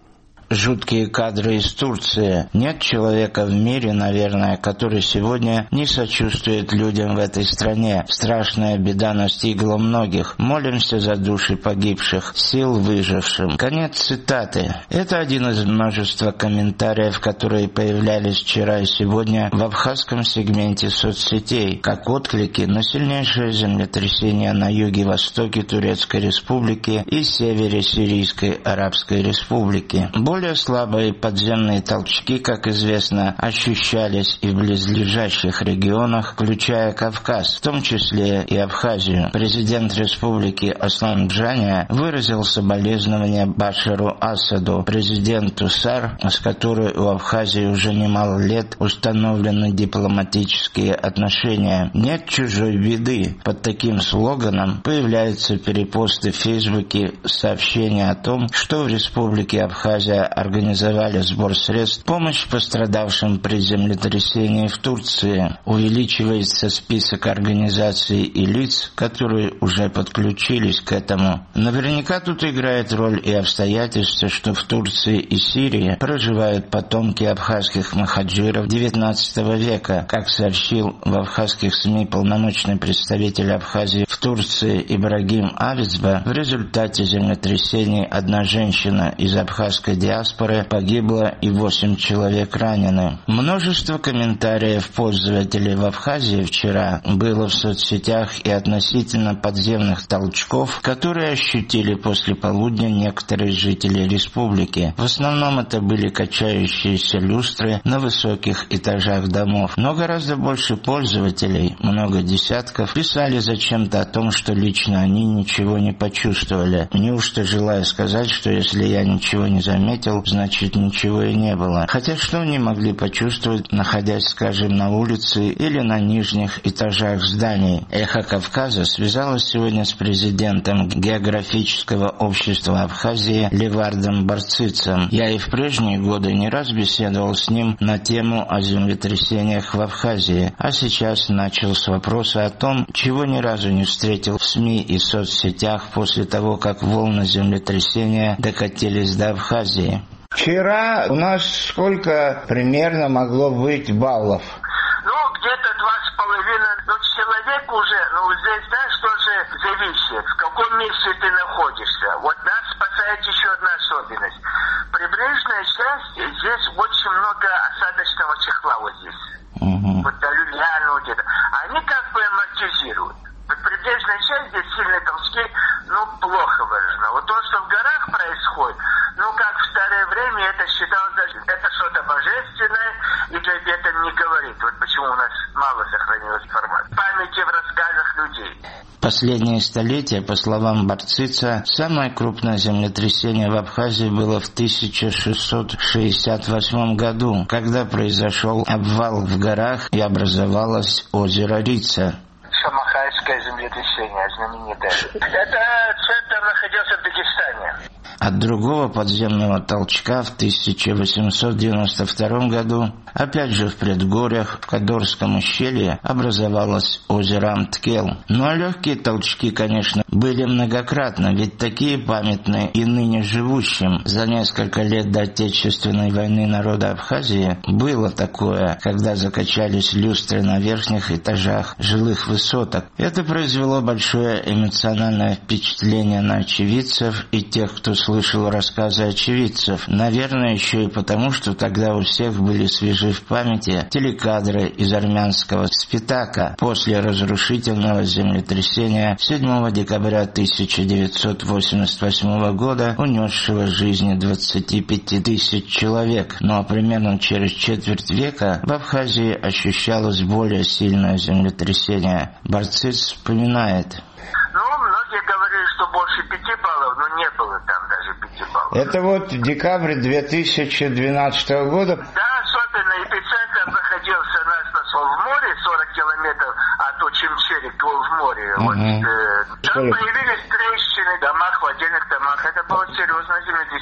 жуткие кадры из Турции. Нет человека в мире, наверное, который сегодня не сочувствует людям в этой стране. Страшная беда настигла многих. Молимся за души погибших, сил выжившим. Конец цитаты. Это один из множества комментариев, которые появлялись вчера и сегодня в абхазском сегменте соцсетей, как отклики на сильнейшее землетрясение на юге-востоке Турецкой Республики и севере Сирийской Арабской Республики. Более слабые подземные толчки, как известно, ощущались и в близлежащих регионах, включая Кавказ, в том числе и Абхазию. Президент республики Аслан Джания выразил соболезнования Башару Асаду, президенту САР, с которой у Абхазии уже немало лет установлены дипломатические отношения. «Нет чужой беды». Под таким слоганом появляются перепосты в Фейсбуке, сообщения о том, что в республике Абхазия организовали сбор средств, помощь пострадавшим при землетрясении в Турции. Увеличивается список организаций и лиц, которые уже подключились к этому. Наверняка тут играет роль и обстоятельство, что в Турции и Сирии проживают потомки абхазских махаджиров девятнадцатого века. Как сообщил в абхазских СМИ полномочный представитель Абхазии в Турции Ибрагим Алицба, в результате землетрясений одна женщина из абхазской диаспоры погибла и восемь человек ранены. Множество комментариев пользователей в Абхазии вчера было в соцсетях и относительно подземных толчков, которые ощутили после полудня некоторые жители республики. В основном это были качающиеся люстры на высоких этажах домов. Но гораздо больше пользователей, много десятков, писали зачем-то о том, что лично они ничего не почувствовали. Неужто желая сказать, что если я ничего не заметил, значит ничего и не было. Хотя что они могли почувствовать, находясь, скажем, на улице или на нижних этажах зданий? «Эхо Кавказа» связалась сегодня с президентом географического общества Абхазии Левардом Барцицем. Я и в прежние годы не раз беседовал с ним на тему о землетрясениях в Абхазии, а сейчас начал с вопроса о том, чего ни разу не встретил в СМИ и соцсетях после того, как волны землетрясения докатились до Абхазии. Вчера у нас сколько примерно могло быть баллов? Ну, где-то два с половиной. Ну, человек уже, ну, здесь, знаешь, тоже зависит, в каком месте ты находишься. Вот нас спасает еще одна особенность. Прибрежная часть, здесь очень много осадочного чехла вот здесь. Угу. Вот до Люляна где-то. Они как бы амортизируют. Прибрежная часть, здесь сильные толчки, ну, плохо выражено. Вот то, что в горах происходит, ну, как в старое время это считалось, это что-то божественное, и об этом не говорит. Вот почему у нас мало сохранилось информации. Памяти в рассказах людей. Последние столетия, по словам Барцица, самое крупное землетрясение в Абхазии было в тысяча шестьсот шестьдесят восьмом году, когда произошел обвал в горах и образовалось озеро Рица. Шамахайское землетрясение знаменитое. Это центр находился в Дагестане. От другого подземного толчка в тысяча восемьсот девяносто втором году, опять же в предгорьях, в Кадорском ущелье, образовалось озеро Амткел. Ну а легкие толчки, конечно, были многократно, ведь такие памятные и ныне живущим. За несколько лет до Отечественной войны народа Абхазии было такое, когда закачались люстры на верхних этажах жилых высоток. Это произвело большое эмоциональное впечатление на очевидцев и тех, кто слышал рассказы очевидцев. Наверное, еще и потому, что тогда у всех были свежи в памяти телекадры из армянского Спитака после разрушительного землетрясения седьмого декабря тысяча девятьсот восемьдесят восьмого года, унесшего жизни двадцати пяти тысяч человек. Ну а примерно через четверть века в Абхазии ощущалось более сильное землетрясение. Барциц вспоминает. Ну, многие говорили, что больше пяти баллов, но не было там даже пяти баллов. Это вот декабрь две тысячи двенадцатого года. Да, особенно эпицентр находился нас нашел в море, сорок километров от Очимчери к в море. Угу. Вот, э, там появились трещины в домах, в отдельных домах. Это было серьезное землетрясение.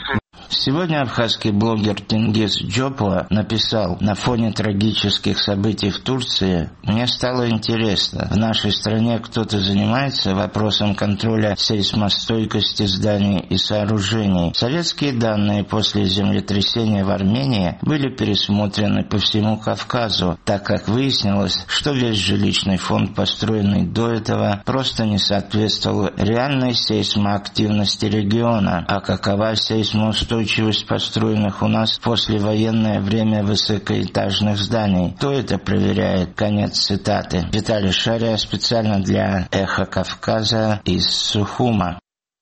Сегодня абхазский блогер Тенгиз Джопла написал: на фоне трагических событий в Турции мне стало интересно, в нашей стране кто-то занимается вопросом контроля сейсмостойкости зданий и сооружений. Советские данные после землетрясения в Армении были пересмотрены по всему Кавказу, так как выяснилось, что весь жилищный фонд, построенный до этого, просто не соответствовал реальной сейсмоактивности региона. А какова сейсмоустойчивость построенных у нас в послевоенное время высокоэтажных зданий? Кто это проверяет? Конец цитаты. Виталий Шария специально для «Эхо Кавказа» из Сухума.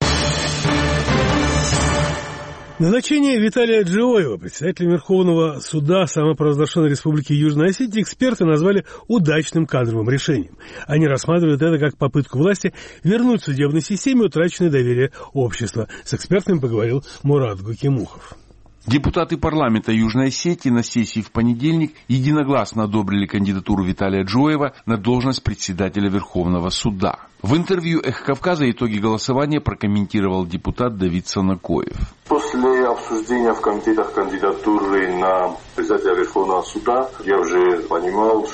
Назначение Виталия Джоева, председателя Верховного суда самопровозглашенной Республики Южная Осетия, эксперты назвали удачным кадровым решением. Они рассматривают это как попытку власти вернуть судебной системе утраченное доверие общества. С экспертами поговорил Мурат Гукимухов. Депутаты парламента Южной Осетии на сессии в понедельник единогласно одобрили кандидатуру Виталия Джоева на должность председателя Верховного суда. В интервью «Эхо Кавказа» итоги голосования прокомментировал депутат Давид Санакоев. После обсуждения в комитетах кандидатуры на председателя Верховного суда я уже понимал,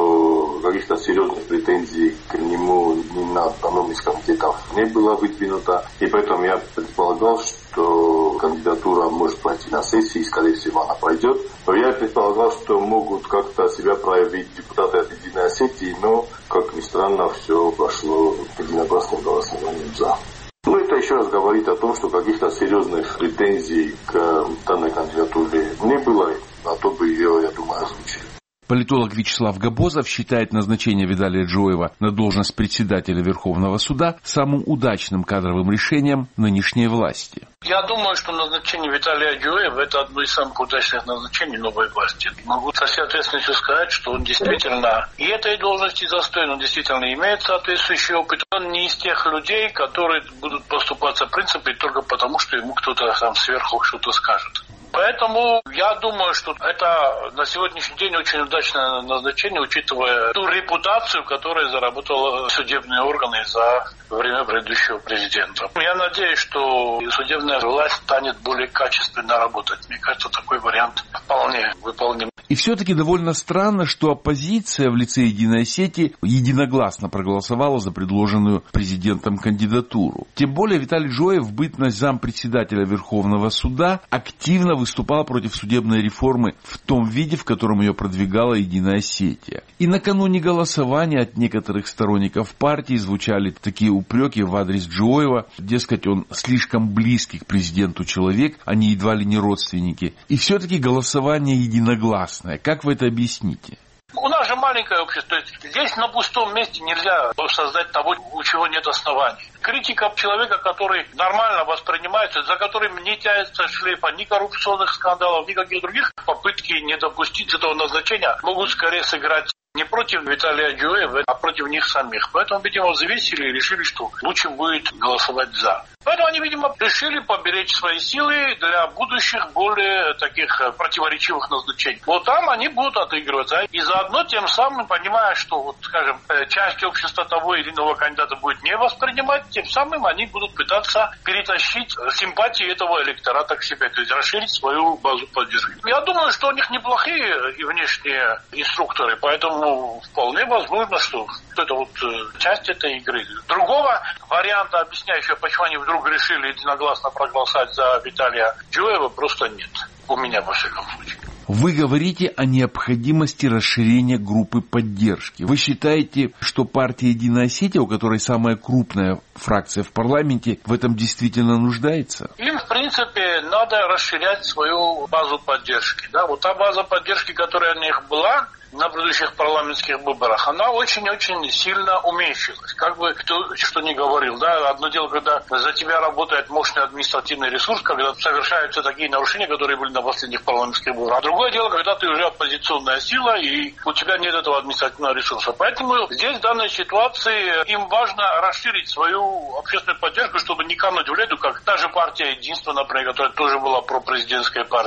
что каких-то серьезных претензий к нему ни на одном из комитетов не было выдвинуто. И поэтому я предполагал, что кандидатура может пройти на сессии, и, скорее всего, она пройдет. Но я предполагал, что могут как-то себя проявить депутаты от Единой Осетии, но, как ни странно, все прошло единогласным голосованием «за». Ну, это еще раз говорит о том, что каких-то серьезных претензий к данной кандидатуре не было, а то бы ее, я думаю, озвучили. Политолог Вячеслав Габозов считает назначение Виталия Джоева на должность председателя Верховного суда самым удачным кадровым решением нынешней власти. Я думаю, что назначение Виталия Джоева – это одно из самых удачных назначений новой власти. Могу со всей ответственностью сказать, что он действительно и этой должности достоин, он действительно имеет соответствующий опыт. Он не из тех людей, которые будут поступаться принципами только потому, что ему кто-то там сверху что-то скажет. Поэтому я думаю, что это на сегодняшний день очень удачное назначение, учитывая ту репутацию, которую заработали судебные органы за время предыдущего президента. Я надеюсь, что судебная власть станет более качественно работать. Мне кажется, такой вариант вполне выполним. И все-таки довольно странно, что оппозиция в лице Единой Осетии единогласно проголосовала за предложенную президентом кандидатуру. Тем более Виталий Джоев в бытность зампредседателя Верховного суда активно выступал против судебной реформы в том виде, в котором ее продвигала Единая Осетия. И накануне голосования от некоторых сторонников партии звучали такие упреки в адрес Джоева, дескать, он слишком близкий к президенту человек, они едва ли не родственники. И все-таки голосование единогласное. Как вы это объясните? У нас же маленькое общество. Здесь на пустом месте нельзя создать того, у чего нет оснований. Критика человека, который нормально воспринимается, за которым не тянется шлейфа ни коррупционных скандалов, никаких других, попытки не допустить этого назначения могут скорее сыграть не против Виталия Джоева, а против них самих. Поэтому, видимо, взвесили и решили, что лучше будет голосовать «за». Поэтому они, видимо, решили поберечь свои силы для будущих более таких противоречивых назначений. Вот там они будут отыгрываться. И заодно тем самым, понимая, что, вот, скажем, часть общества того или иного кандидата будет не воспринимать, тем самым они будут пытаться перетащить симпатии этого электората к себе, то есть расширить свою базу поддержки. Я думаю, что у них неплохие и внешние инструкторы, поэтому вполне возможно, что это вот часть этой игры. Другого варианта, объясняющего, почему они вдруг решили единогласно проголосовать за Виталия Джоева, просто нет. У меня, во всяком случае. Вы говорите о необходимости расширения группы поддержки. Вы считаете, что партия «Единая Осетия», у которой самая крупная фракция в парламенте, в этом действительно нуждается? Им, в принципе, надо расширять свою базу поддержки. Да? Вот та база поддержки, которая у них была на предыдущих парламентских выборах, она очень-очень сильно уменьшилась. Как бы кто что ни говорил, да, одно дело, когда за тебя работает мощный административный ресурс, когда совершаются такие нарушения, которые были на последних парламентских выборах. А другое дело, когда ты уже оппозиционная сила, и у тебя нет этого административного ресурса. Поэтому здесь в данной ситуации им важно расширить свою общественную поддержку, чтобы не кануть в лету, как та же партия «Единство», например, которая тоже была пропрезидентской партией.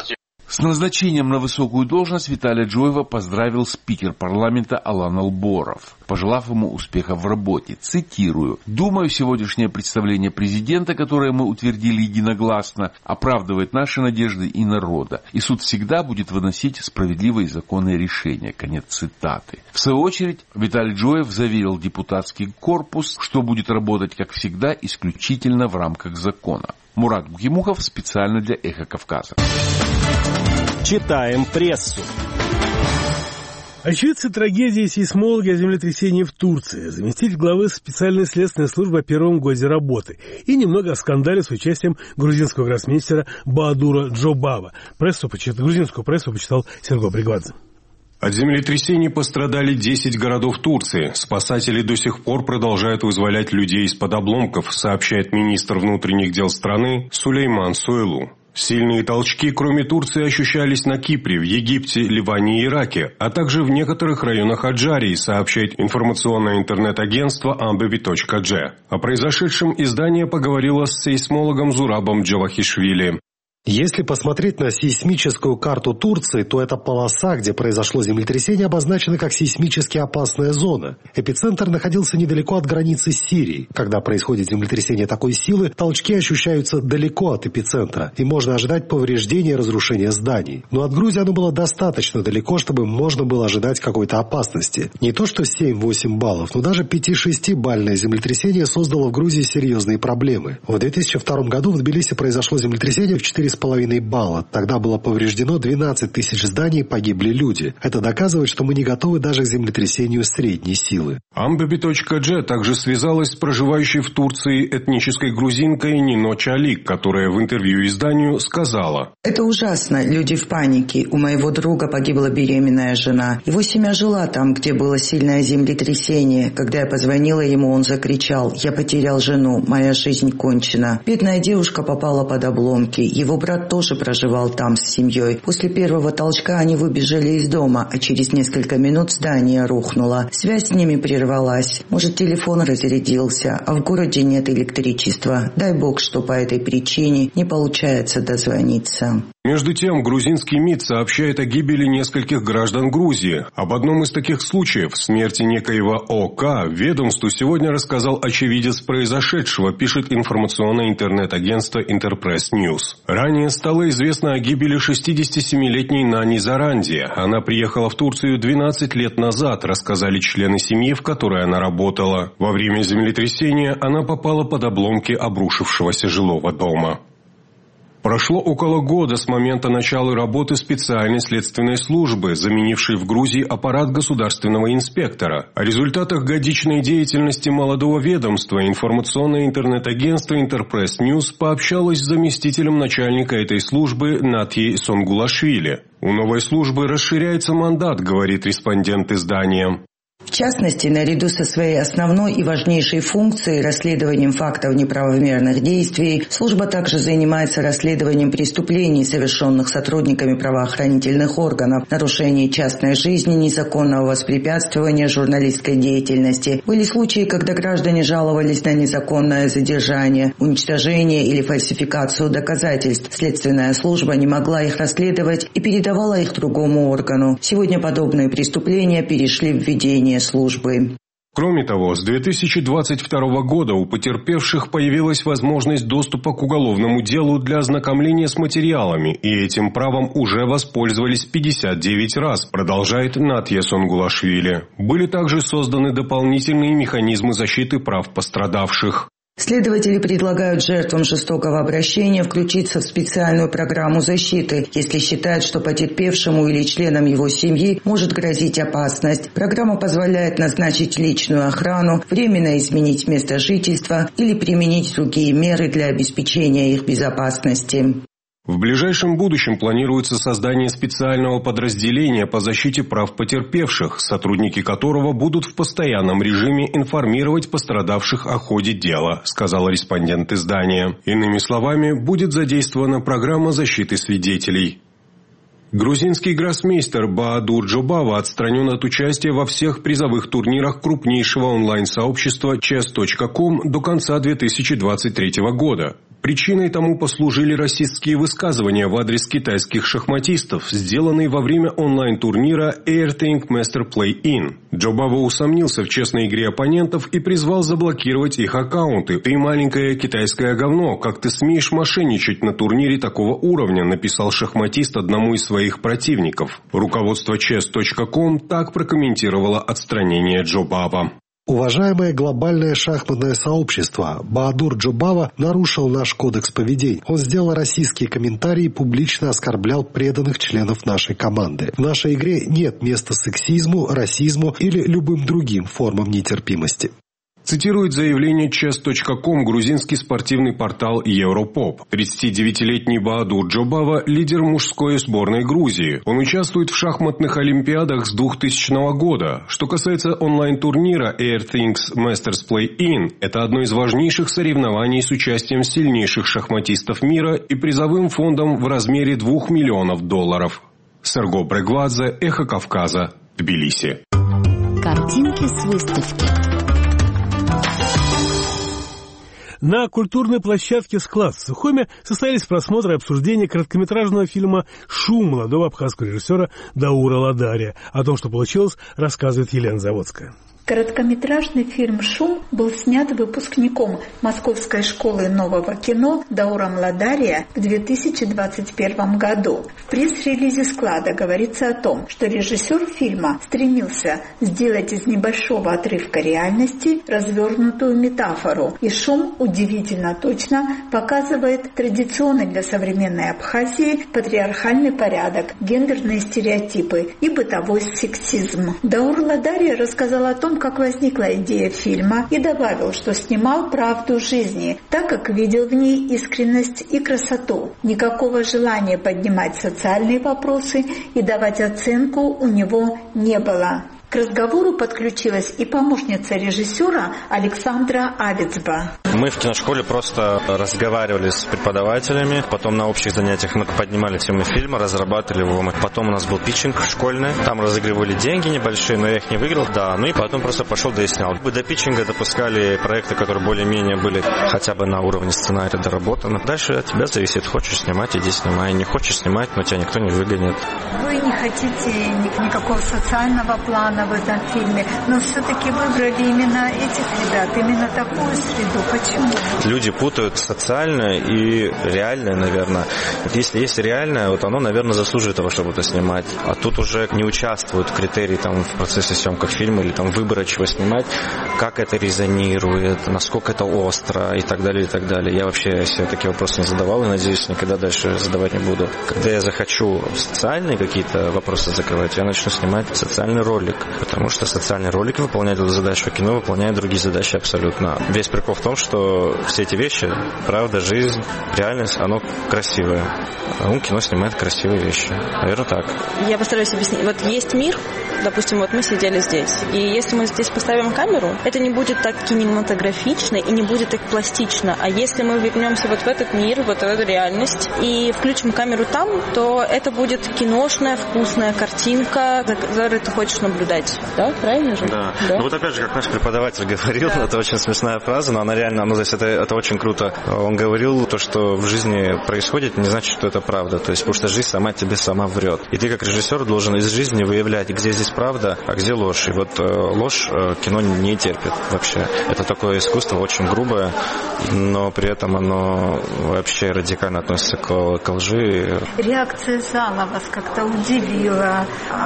С назначением на высокую должность Виталия Джоева поздравил спикер парламента Алан Алборов, пожелав ему успехов в работе. Цитирую: «Думаю, сегодняшнее представление президента, которое мы утвердили единогласно, оправдывает наши надежды и народа, и суд всегда будет выносить справедливые и законные решения». Конец цитаты. В свою очередь, Виталий Джоев заверил депутатский корпус, что будет работать, как всегда, исключительно в рамках закона. Мурат Бухимухов специально для «Эхо Кавказа». Читаем прессу. Очевидцы трагедии сейсмологи о землетрясении в Турции, заместитель главы специальной следственной службы о первом годе работы и немного о скандале с участием грузинского гроссмейстера Баадура Джобава. Прессу почитал, грузинскую прессу почитал Серго Бригвадзе. От землетрясений пострадали десять городов Турции. Спасатели до сих пор продолжают вызволять людей из-под обломков, сообщает министр внутренних дел страны Сулейман Сойлу. Сильные толчки, кроме Турции, ощущались на Кипре, в Египте, Ливане и Ираке, а также в некоторых районах Аджарии, сообщает информационное интернет-агентство амбеби точка джи. О произошедшем издание поговорило с сейсмологом Зурабом Джавахишвили. Если посмотреть на сейсмическую карту Турции, то эта полоса, где произошло землетрясение, обозначена как сейсмически опасная зона. Эпицентр находился недалеко от границы с Сирией. Когда происходит землетрясение такой силы, толчки ощущаются далеко от эпицентра, и можно ожидать повреждения и разрушения зданий. Но от Грузии оно было достаточно далеко, чтобы можно было ожидать какой-то опасности. Не то что семь-восемь баллов, но даже пять-шестибалльное землетрясение создало в Грузии серьезные проблемы. В две тысячи втором году в Тбилиси произошло землетрясение в четыре с половиной балла. Тогда было повреждено двенадцать тысяч зданий, погибли люди. Это доказывает, что мы не готовы даже к землетрясению средней силы. амбеби точка джи также связалась с проживающей в Турции этнической грузинкой Нино Чалик, которая в интервью изданию сказала: «Это ужасно. Люди в панике. У моего друга погибла беременная жена. Его семья жила там, где было сильное землетрясение. Когда я позвонила ему, он закричал: «Я потерял жену. Моя жизнь кончена». Бедная девушка попала под обломки. Его брат тоже проживал там с семьей. После первого толчка они выбежали из дома, а через несколько минут здание рухнуло. Связь с ними прервалась. Может, телефон разрядился, а в городе нет электричества. Дай бог, что по этой причине не получается дозвониться». Между тем, грузинский МИД сообщает о гибели нескольких граждан Грузии. Об одном из таких случаев, смерти некоего ОК, ведомству сегодня рассказал очевидец произошедшего, пишет информационное интернет-агентство Интерпресс Ньюс. Ранее стало известно о гибели шестидесятисемилетней Нани Заранди. Она приехала в Турцию двенадцать лет назад, рассказали члены семьи, в которой она работала. Во время землетрясения она попала под обломки обрушившегося жилого дома. Прошло около года с момента начала работы специальной следственной службы, заменившей в Грузии аппарат государственного инспектора. О результатах годичной деятельности молодого ведомства информационное интернет-агентство Интерпресс Ньюс пообщалось с заместителем начальника этой службы Натьей Сонгулашвили. У новой службы расширяется мандат, говорит респондент издания. В частности, наряду со своей основной и важнейшей функцией расследованием фактов неправомерных действий, служба также занимается расследованием преступлений, совершенных сотрудниками правоохранительных органов, нарушений частной жизни, незаконного воспрепятствования журналистской деятельности. Были случаи, когда граждане жаловались на незаконное задержание, уничтожение или фальсификацию доказательств. Следственная служба не могла их расследовать и передавала их другому органу. Сегодня подобные преступления перешли в ведение службы. Кроме того, с две тысячи двадцать второго года у потерпевших появилась возможность доступа к уголовному делу для ознакомления с материалами, и этим правом уже воспользовались пятьдесят девять раз, продолжает Натья Сонгулашвили. Были также созданы дополнительные механизмы защиты прав пострадавших. Следователи предлагают жертвам жестокого обращения включиться в специальную программу защиты, если считают, что потерпевшему или членам его семьи может грозить опасность. Программа позволяет назначить личную охрану, временно изменить место жительства или применить другие меры для обеспечения их безопасности. В ближайшем будущем планируется создание специального подразделения по защите прав потерпевших, сотрудники которого будут в постоянном режиме информировать пострадавших о ходе дела, сказал респондент издания. Иными словами, будет задействована программа защиты свидетелей. Грузинский гроссмейстер Баадур Джобава отстранен от участия во всех призовых турнирах крупнейшего онлайн-сообщества чес точка ком до конца две тысячи двадцать третьего года. Причиной тому послужили расистские высказывания в адрес китайских шахматистов, сделанные во время онлайн-турнира Airthink Master Play-In. Джо Бава усомнился в честной игре оппонентов и призвал заблокировать их аккаунты. «Ты маленькое китайское говно, как ты смеешь мошенничать на турнире такого уровня», написал шахматист одному из своих противников. Руководство чес точка ком так прокомментировало отстранение Джо Бава. Уважаемое глобальное шахматное сообщество, Баадур Джо Бава нарушил наш кодекс поведения. Он сделал российские комментарии и публично оскорблял преданных членов нашей команды. В нашей игре нет места сексизму, расизму или любым другим формам нетерпимости. Цитирует заявление чес точка ком грузинский спортивный портал Европоп. тридцатидевятилетний Баадур Джо Бава – лидер мужской сборной Грузии. Он участвует в шахматных олимпиадах с двухтысячного года. Что касается онлайн-турнира Airthink Masters Play-In, это одно из важнейших соревнований с участием сильнейших шахматистов мира и призовым фондом в размере двух миллионов долларов. Серго Брегвадзе, Эхо Кавказа, Тбилиси. Картинки с выставки. На культурной площадке «Склад» в Сухуме состоялись просмотры и обсуждения короткометражного фильма «Шум» молодого абхазского режиссера Даура Ладария. О том, что получилось, рассказывает Елена Заводская. Короткометражный фильм «Шум» был снят выпускником Московской школы нового кино Дауром Ладария в две тысячи двадцать первом году. В пресс-релизе «Склада» говорится о том, что режиссер фильма стремился сделать из небольшого отрывка реальности развернутую метафору, и «Шум» удивительно точно показывает традиционный для современной Абхазии патриархальный порядок, гендерные стереотипы и бытовой сексизм. Даур Ладария рассказал о том, как возникла идея фильма, и добавил, что снимал правду жизни, так как видел в ней искренность и красоту. Никакого желания поднимать социальные вопросы и давать оценку у него не было. К разговору подключилась и помощница режиссера Александра Авицба. Мы в киношколе просто разговаривали с преподавателями, потом на общих занятиях мы поднимали тему фильма, разрабатывали его. Потом у нас был питчинг школьный, там разыгрывали деньги небольшие, но я их не выиграл, да, ну и потом просто пошел дояснял. До питчинга допускали проекты, которые более-менее были хотя бы на уровне сценария доработаны. Дальше от тебя зависит, хочешь снимать, иди снимай, не хочешь снимать, но тебя никто не выгонит. Вы не хотите никакого социального плана в этом фильме, но все-таки выбрали именно этих ребят, именно такую среду. Почему? Люди путают социальное и реальное, наверное. Если есть реальное, вот оно, наверное, заслуживает того, чтобы это снимать. А тут уже не участвуют критерии там, в процессе съемки фильма или там выбора, чего снимать, как это резонирует, насколько это остро и так далее, и так далее. Я вообще себе такие вопросы не задавал и, надеюсь, никогда дальше задавать не буду. Когда я захочу социальные какие-то вопросы закрывать, я начну снимать социальный ролик. Потому что социальные ролики выполняют эту задачу, кино выполняет другие задачи абсолютно. Весь прикол в том, что все эти вещи, правда, жизнь, реальность, оно красивое. А он кино снимает красивые вещи. Наверное, так. Я постараюсь объяснить. Вот есть мир, допустим, вот мы сидели здесь. И если мы здесь поставим камеру, это не будет так кинематографично и не будет так пластично. А если мы вернемся вот в этот мир, вот в эту реальность, и включим камеру там, то это будет киношная, вкусная картинка, за которой ты хочешь наблюдать. Да, правильно же? Да. да. Ну вот опять же, как наш преподаватель говорил, да. Это очень смешная фраза, но она реально, ну, здесь это, это очень круто. Он говорил, то, что в жизни происходит, не значит, что это правда. То есть, потому что жизнь сама тебе сама врет. И ты, как режиссер, должен из жизни выявлять, где здесь правда, а где ложь. И вот э, ложь э, кино не терпит вообще. Это такое искусство очень грубое, но при этом оно вообще радикально относится к, к лжи. Реакция зала вас как-то удивила.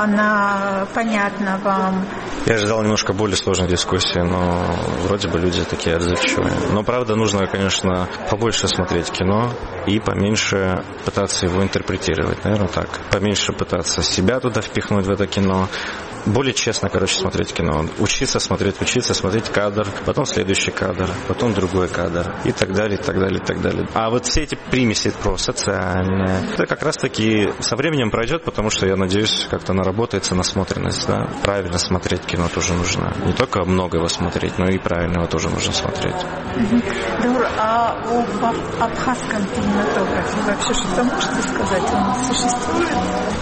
Она понятна вам? Я ожидал немножко более сложной дискуссии, но вроде бы люди такие отзывчивые. Но правда нужно, конечно, побольше смотреть кино и поменьше пытаться его интерпретировать, наверное, так. Поменьше пытаться себя туда впихнуть в это кино. Более честно, короче, смотреть кино. Учиться смотреть, учиться смотреть кадр, потом следующий кадр, потом другой кадр и так далее, и так далее, и так далее. А вот все эти примеси про социальное, это как раз-таки со временем пройдет, потому что, я надеюсь, как-то наработается насмотренность, да. Правильно смотреть кино тоже нужно. Не только много его смотреть, но и правильно его тоже нужно смотреть. Даур, а об абхазском кинематографе вообще что-то можете сказать? Он существует?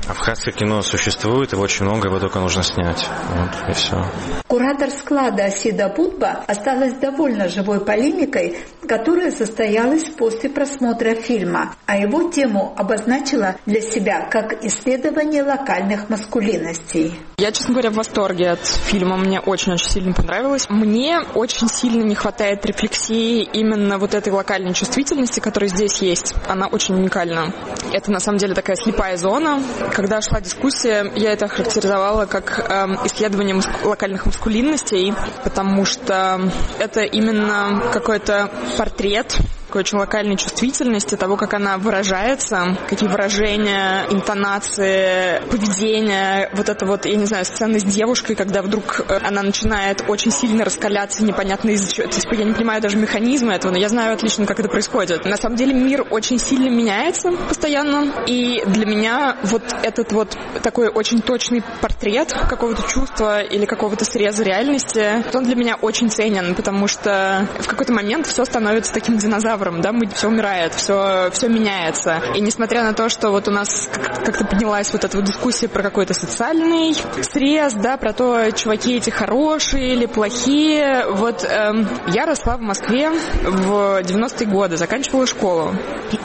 Абхазское кино существует, его очень много, его только нужно снять. Вот, и все. Куратор склада Асида Будба осталась довольно живой полемикой, которая состоялась после просмотра фильма, а его тему обозначила для себя как исследование локальных маскулинностей. Я, честно говоря, в восторге от фильма. Мне очень-очень сильно понравилось. Мне очень сильно не хватает рефлексии именно вот этой локальной чувствительности, которая здесь есть. Она очень уникальна. Это, на самом деле, такая слепая зона. Когда шла дискуссия, я это охарактеризовала как э, исследование муск- локальных маскулинностей, потому что это именно какой-то портрет такой очень локальной чувствительности, того, как она выражается, какие выражения, интонации, поведение, вот это вот, я не знаю, сцена с девушкой, когда вдруг она начинает очень сильно раскаляться, непонятно из-за чего. Типа, я не понимаю даже механизма этого, но я знаю отлично, как это происходит. На самом деле мир очень сильно меняется постоянно, и для меня вот этот вот такой очень точный портрет какого-то чувства или какого-то среза реальности, он для меня очень ценен, потому что в какой-то момент все становится таким динозавром, да, мы, все умирает, все, все меняется. И несмотря на то, что вот у нас как-то поднялась вот эта вот дискуссия про какой-то социальный срез, да, про то, чуваки эти хорошие или плохие, вот эм, я росла в Москве в девяностые годы, заканчивала школу.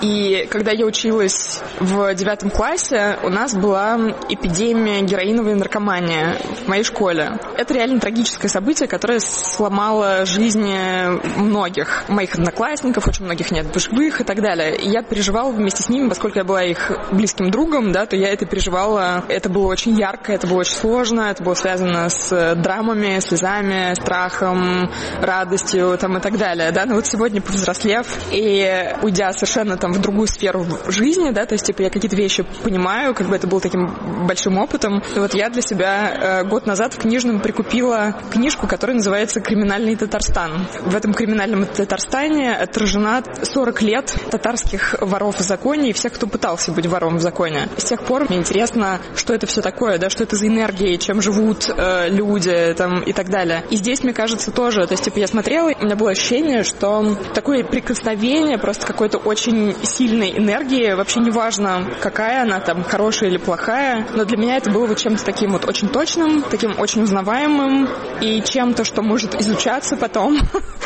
И когда я училась в девятом классе, у нас была эпидемия героиновой наркомании в моей школе. Это реально трагическое событие, которое сломало жизни многих моих одноклассников, очень многих нет в живых и так далее. И я переживала вместе с ними, поскольку я была их близким другом, да, то я это переживала. Это было очень ярко, это было очень сложно, это было связано с драмами, слезами, страхом, радостью там, и так далее. Да. Но вот сегодня, повзрослев и уйдя совершенно там в другую сферу жизни, да, то есть типа я какие-то вещи понимаю, как бы это был таким большим опытом. И вот я для себя э, год назад в книжном прикупила книжку, которая называется «Криминальный Татарстан». В этом криминальном Татарстане отражена сорок лет татарских воров в законе и всех, кто пытался быть вором в законе. С тех пор мне интересно, что это все такое, да, что это за энергии, чем живут э, люди там, и так далее. И здесь, мне кажется, тоже, то есть типа я смотрела, у меня было ощущение, что такое прикосновение просто какой-то очень сильной энергии, вообще неважно, какая она там, хорошая или плохая, но для меня это было вот чем-то таким вот очень точным, таким очень узнаваемым и чем-то, что может изучаться потом.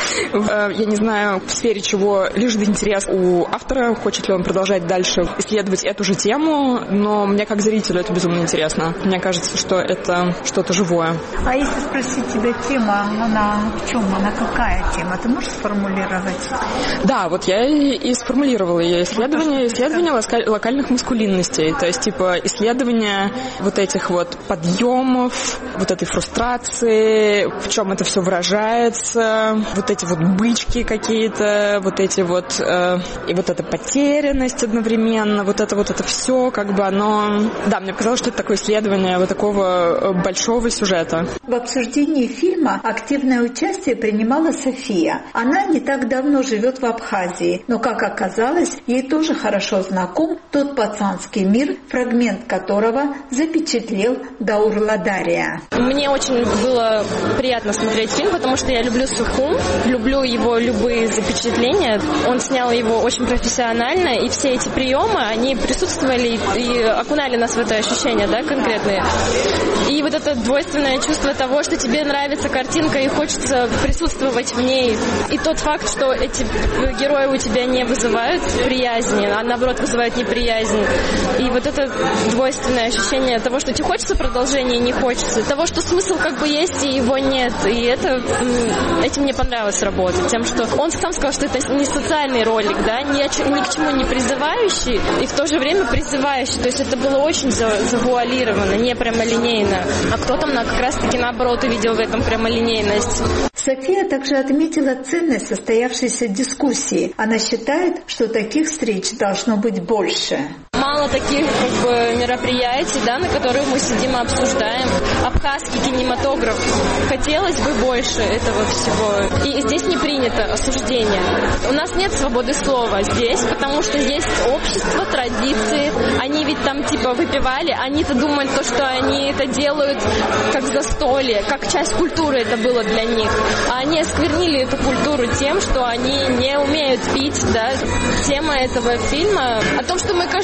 Я не знаю, в сфере чего лежит интерес у автора, хочет ли он продолжать дальше исследовать эту же тему, но мне как зрителю это безумно интересно. Мне кажется, что это что-то живое. А если спросить тебя, тема, она в чем? Она какая тема? Ты можешь сформулировать? Да, вот я и сформулировала ее. Исследование, исследование локальных маскулинностей, то есть типа исследование вот этих вот подъемов, вот этой фрустрации, в чем это все выражается, вот эти вот бычки какие-то, вот эти вот, э, и вот эта потерянность одновременно, вот это вот это все, как бы оно... Да, мне показалось, что это такое исследование вот такого большого сюжета. В обсуждении фильма активное участие принимала София. Она не так давно живет в Абхазии, но, как оказалось, ей тоже хорошо знаком тот пацанский мир, фрагмент которого запечатлел Даур Ладария. Мне очень было приятно смотреть фильм, потому что я люблю Сухум, люблю его любые запечатления. Он снял его очень профессионально, и все эти приемы, они присутствовали и окунали нас в это ощущение, да, конкретные. И вот это двойственное чувство того, что тебе нравится картинка и хочется присутствовать в ней. И тот факт, что эти герои у тебя не вызывают приязни, а наоборот вызывают неприязнь. И вот это двойственное ощущение того, что тебе хочется продолжения и не хочется. Того, что смысл как бы есть и его нет. И это, этим мне понравилось работать. Тем, что он сам сказал, что это не социальный ролик, да, ни, ни к чему не призывающий и в то же время призывающий. То есть это было очень завуалировано, не прямолинейно. А кто-то как раз-таки наоборот увидел в этом прямолинейность. София также отметила ценность состоявшейся дискуссии. Она считает, что таких встреч должно быть больше. Мало таких как бы мероприятий, да, на которых мы сидим и обсуждаем. Абхазский кинематограф. Хотелось бы больше этого всего. И здесь не принято осуждение. У нас нет свободы слова здесь, потому что есть общество, традиции. Они ведь там типа выпивали, они-то думают, то, что они это делают как застолье, как часть культуры это было для них. А они осквернили эту культуру тем, что они не умеют пить, да. Тема этого фильма о том, что мы каждый день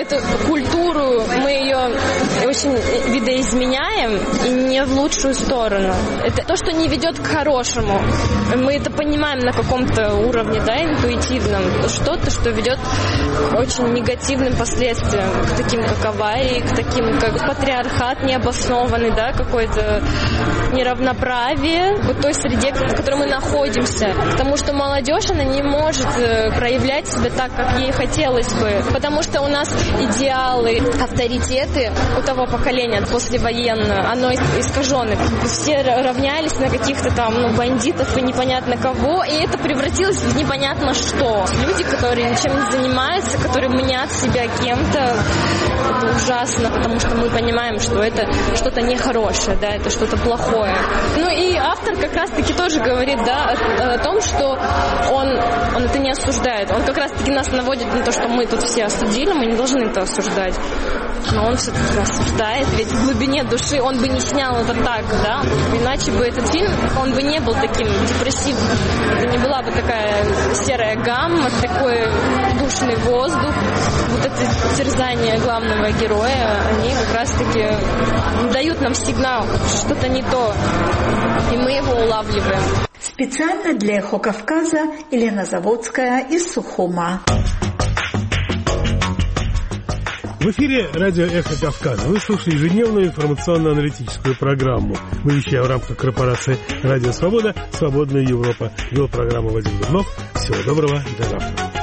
эту культуру, мы ее очень видоизменяем, и не в лучшую сторону. Это то, что не ведет к хорошему. Мы это понимаем на каком-то уровне, да, интуитивном. Что-то, что ведет к очень негативным последствиям, к таким, как аварии, к таким, как патриархат необоснованный, да, какое-то неравноправие в той среде, в которой мы находимся. Потому что молодежь, она не может проявлять себя так, как ей хотелось бы. Потому что у нас идеалы, авторитеты у того поколения послевоенного, оно искажено. Все равнялись на каких-то там ну, бандитов и непонятно кого, и это превратилось в непонятно что. Люди, которые ничем не занимаются, которые мнят себя кем-то, это ужасно, потому что мы понимаем, что это что-то нехорошее, да, это что-то плохое. Ну и автор как раз-таки тоже говорит, да, о, о том, что он, он это не осуждает. Он как раз-таки нас наводит на то, что мы тут все осудили, мы не должны это осуждать. Но он все-таки осуждает, ведь в глубине души он бы не снял это так, да, иначе бы этот фильм, он бы не был таким депрессивным, это не была бы такая серая гамма, такой душный воздух, вот это терзание главного героя, они как раз-таки дают нам сигнал, что-то не то, и мы его улавливаем. Специально для «Эхо Кавказа» Елена Заводская из Сухума. В эфире радио «Эхо Кавказа». Вы слушаете ежедневную информационно-аналитическую программу. Мы вещаем в рамках корпорации «Радио Свобода», «Свободная Европа». Вел программу Вадим Дубнов. Всего доброго, до завтра.